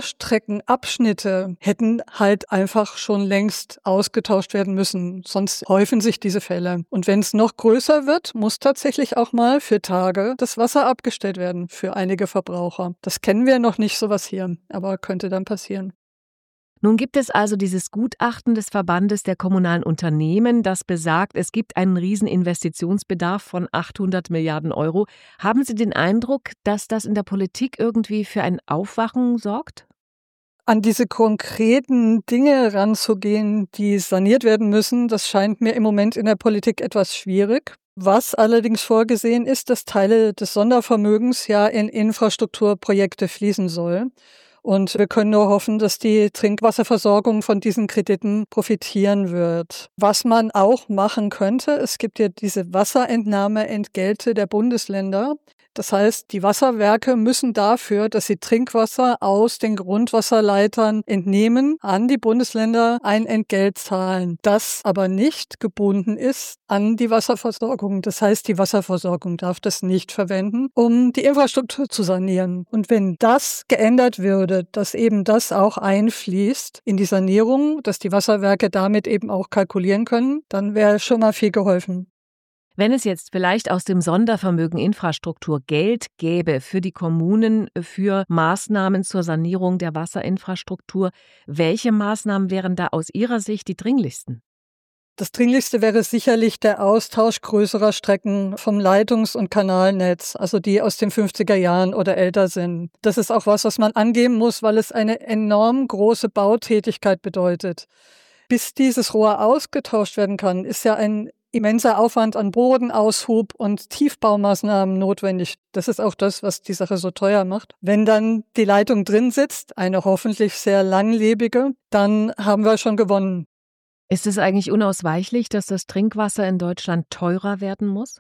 E: Rohrstreckenabschnitte hätten halt einfach schon längst ausgetauscht werden müssen, sonst häufen sich diese Fälle. Und wenn es noch größer wird, muss tatsächlich auch mal für Tage das Wasser abgestellt werden für einige Verbraucher. Das kennen wir noch nicht, sowas hier, aber könnte dann passieren.
A: Nun gibt es also dieses Gutachten des Verbandes der kommunalen Unternehmen, das besagt, es gibt einen riesen Investitionsbedarf von achthundert Milliarden Euro. Haben Sie den Eindruck, dass das in der Politik irgendwie für ein Aufwachen sorgt?
E: An diese konkreten Dinge ranzugehen, die saniert werden müssen, das scheint mir im Moment in der Politik etwas schwierig. Was allerdings vorgesehen ist, dass Teile des Sondervermögens ja in Infrastrukturprojekte fließen soll. Und wir können nur hoffen, dass die Trinkwasserversorgung von diesen Krediten profitieren wird. Was man auch machen könnte, es gibt ja diese Wasserentnahmeentgelte der Bundesländer. Das heißt, die Wasserwerke müssen dafür, dass sie Trinkwasser aus den Grundwasserleitern entnehmen, an die Bundesländer ein Entgelt zahlen, das aber nicht gebunden ist an die Wasserversorgung. Das heißt, die Wasserversorgung darf das nicht verwenden, um die Infrastruktur zu sanieren. Und wenn das geändert würde, dass eben das auch einfließt in die Sanierung, dass die Wasserwerke damit eben auch kalkulieren können, dann wäre schon mal viel geholfen.
A: Wenn es jetzt vielleicht aus dem Sondervermögen Infrastruktur Geld gäbe für die Kommunen für Maßnahmen zur Sanierung der Wasserinfrastruktur, welche Maßnahmen wären da aus Ihrer Sicht die dringlichsten?
E: Das Dringlichste wäre sicherlich der Austausch größerer Strecken vom Leitungs- und Kanalnetz, also die aus den fünfziger Jahren oder älter sind. Das ist auch was, was man angehen muss, weil es eine enorm große Bautätigkeit bedeutet. Bis dieses Rohr ausgetauscht werden kann, ist ja ein immenser Aufwand an Bodenaushub und Tiefbaumaßnahmen notwendig. Das ist auch das, was die Sache so teuer macht. Wenn dann die Leitung drin sitzt, eine hoffentlich sehr langlebige, dann haben wir schon gewonnen.
A: Ist es eigentlich unausweichlich, dass das Trinkwasser in Deutschland teurer werden muss?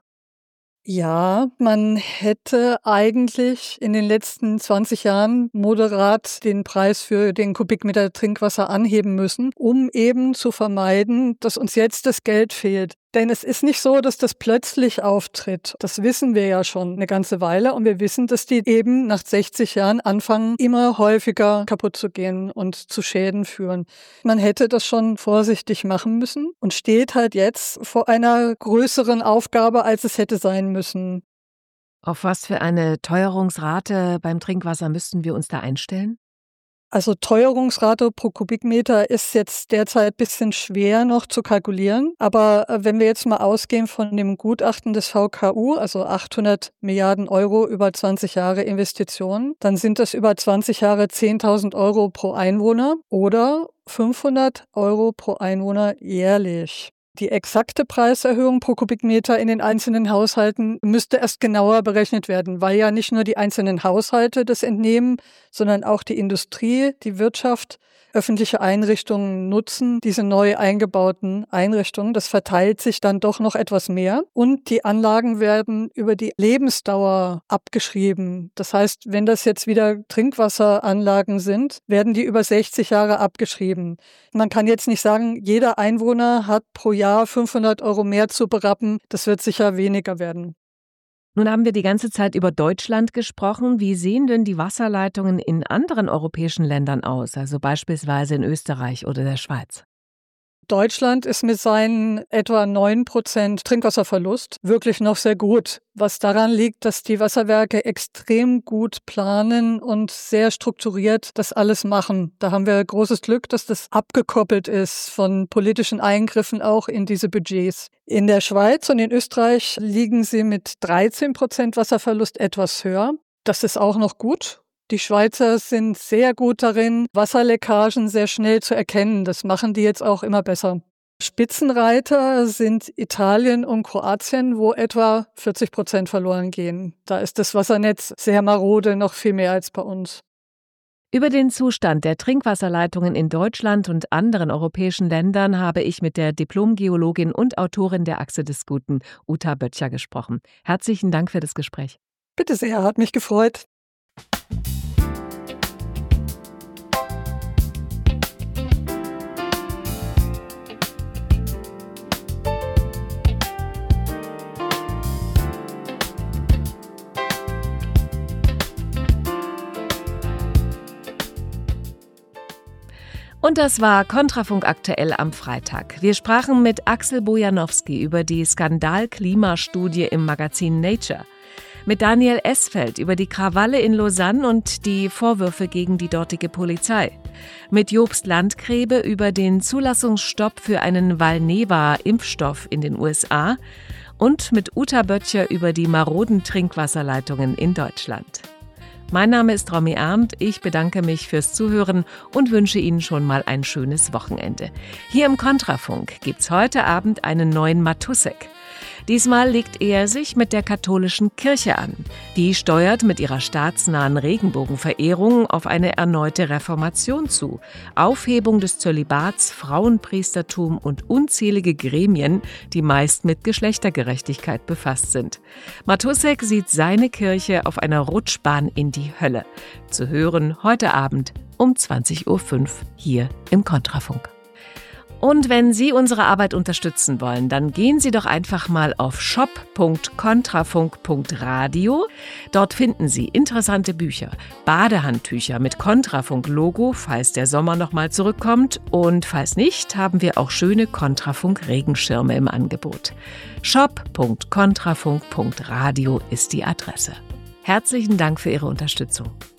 E: Ja, man hätte eigentlich in den letzten zwanzig Jahren moderat den Preis für den Kubikmeter Trinkwasser anheben müssen, um eben zu vermeiden, dass uns jetzt das Geld fehlt. Denn es ist nicht so, dass das plötzlich auftritt. Das wissen wir ja schon eine ganze Weile. Und wir wissen, dass die eben nach sechzig Jahren anfangen, immer häufiger kaputt zu gehen und zu Schäden führen. Man hätte das schon vorsichtig machen müssen und steht halt jetzt vor einer größeren Aufgabe, als es hätte sein müssen.
A: Auf was für eine Teuerungsrate beim Trinkwasser müssten wir uns da einstellen?
E: Also Teuerungsrate pro Kubikmeter ist jetzt derzeit ein bisschen schwer noch zu kalkulieren. Aber wenn wir jetzt mal ausgehen von dem Gutachten des V K U, also achthundert Milliarden Euro über zwanzig Jahre Investitionen, dann sind das über zwanzig Jahre zehntausend Euro pro Einwohner oder fünfhundert Euro pro Einwohner jährlich. Die exakte Preiserhöhung pro Kubikmeter in den einzelnen Haushalten müsste erst genauer berechnet werden, weil ja nicht nur die einzelnen Haushalte das entnehmen, sondern auch die Industrie, die Wirtschaft, öffentliche Einrichtungen nutzen diese neu eingebauten Einrichtungen. Das verteilt sich dann doch noch etwas mehr. Und die Anlagen werden über die Lebensdauer abgeschrieben. Das heißt, wenn das jetzt wieder Trinkwasseranlagen sind, werden die über sechzig Jahre abgeschrieben. Man kann jetzt nicht sagen, jeder Einwohner hat pro Jahr fünfhundert Euro mehr zu berappen. Das wird sicher weniger werden.
A: Nun haben wir die ganze Zeit über Deutschland gesprochen. Wie sehen denn die Wasserleitungen in anderen europäischen Ländern aus, also beispielsweise in Österreich oder der Schweiz?
E: Deutschland ist mit seinen etwa neun Prozent Trinkwasserverlust wirklich noch sehr gut, was daran liegt, dass die Wasserwerke extrem gut planen und sehr strukturiert das alles machen. Da haben wir großes Glück, dass das abgekoppelt ist von politischen Eingriffen auch in diese Budgets. In der Schweiz und in Österreich liegen sie mit dreizehn Prozent Wasserverlust etwas höher. Das ist auch noch gut. Die Schweizer sind sehr gut darin, Wasserleckagen sehr schnell zu erkennen. Das machen die jetzt auch immer besser. Spitzenreiter sind Italien und Kroatien, wo etwa vierzig Prozent verloren gehen. Da ist das Wassernetz sehr marode, noch viel mehr als bei uns.
A: Über den Zustand der Trinkwasserleitungen in Deutschland und anderen europäischen Ländern habe ich mit der Diplom-Geologin und Autorin der Achse des Guten, Uta Böttcher, gesprochen. Herzlichen Dank für das Gespräch.
E: Bitte sehr, hat mich gefreut.
A: Und das war Kontrafunk aktuell am Freitag. Wir sprachen mit Axel Bojanowski über die Skandal-Klimastudie im Magazin Nature, mit Daniel Esfeld über die Krawalle in Lausanne und die Vorwürfe gegen die dortige Polizei, mit Jobst Landgrebe über den Zulassungsstopp für einen Valneva-Impfstoff in den U S A und mit Uta Böttcher über die maroden Trinkwasserleitungen in Deutschland. Mein Name ist Romy Arndt, ich bedanke mich fürs Zuhören und wünsche Ihnen schon mal ein schönes Wochenende. Hier im Kontrafunk gibt's heute Abend einen neuen Matussek. Diesmal legt er sich mit der katholischen Kirche an. Die steuert mit ihrer staatsnahen Regenbogenverehrung auf eine erneute Reformation zu. Aufhebung des Zölibats, Frauenpriestertum und unzählige Gremien, die meist mit Geschlechtergerechtigkeit befasst sind. Matussek sieht seine Kirche auf einer Rutschbahn in die Hölle. Zu hören heute Abend um zwanzig Uhr fünf hier im Kontrafunk. Und wenn Sie unsere Arbeit unterstützen wollen, dann gehen Sie doch einfach mal auf shop punkt kontrafunk punkt radio. Dort finden Sie interessante Bücher, Badehandtücher mit Kontrafunk-Logo, falls der Sommer nochmal zurückkommt. Und falls nicht, haben wir auch schöne Kontrafunk-Regenschirme im Angebot. shop punkt kontrafunk punkt radio ist die Adresse. Herzlichen Dank für Ihre Unterstützung.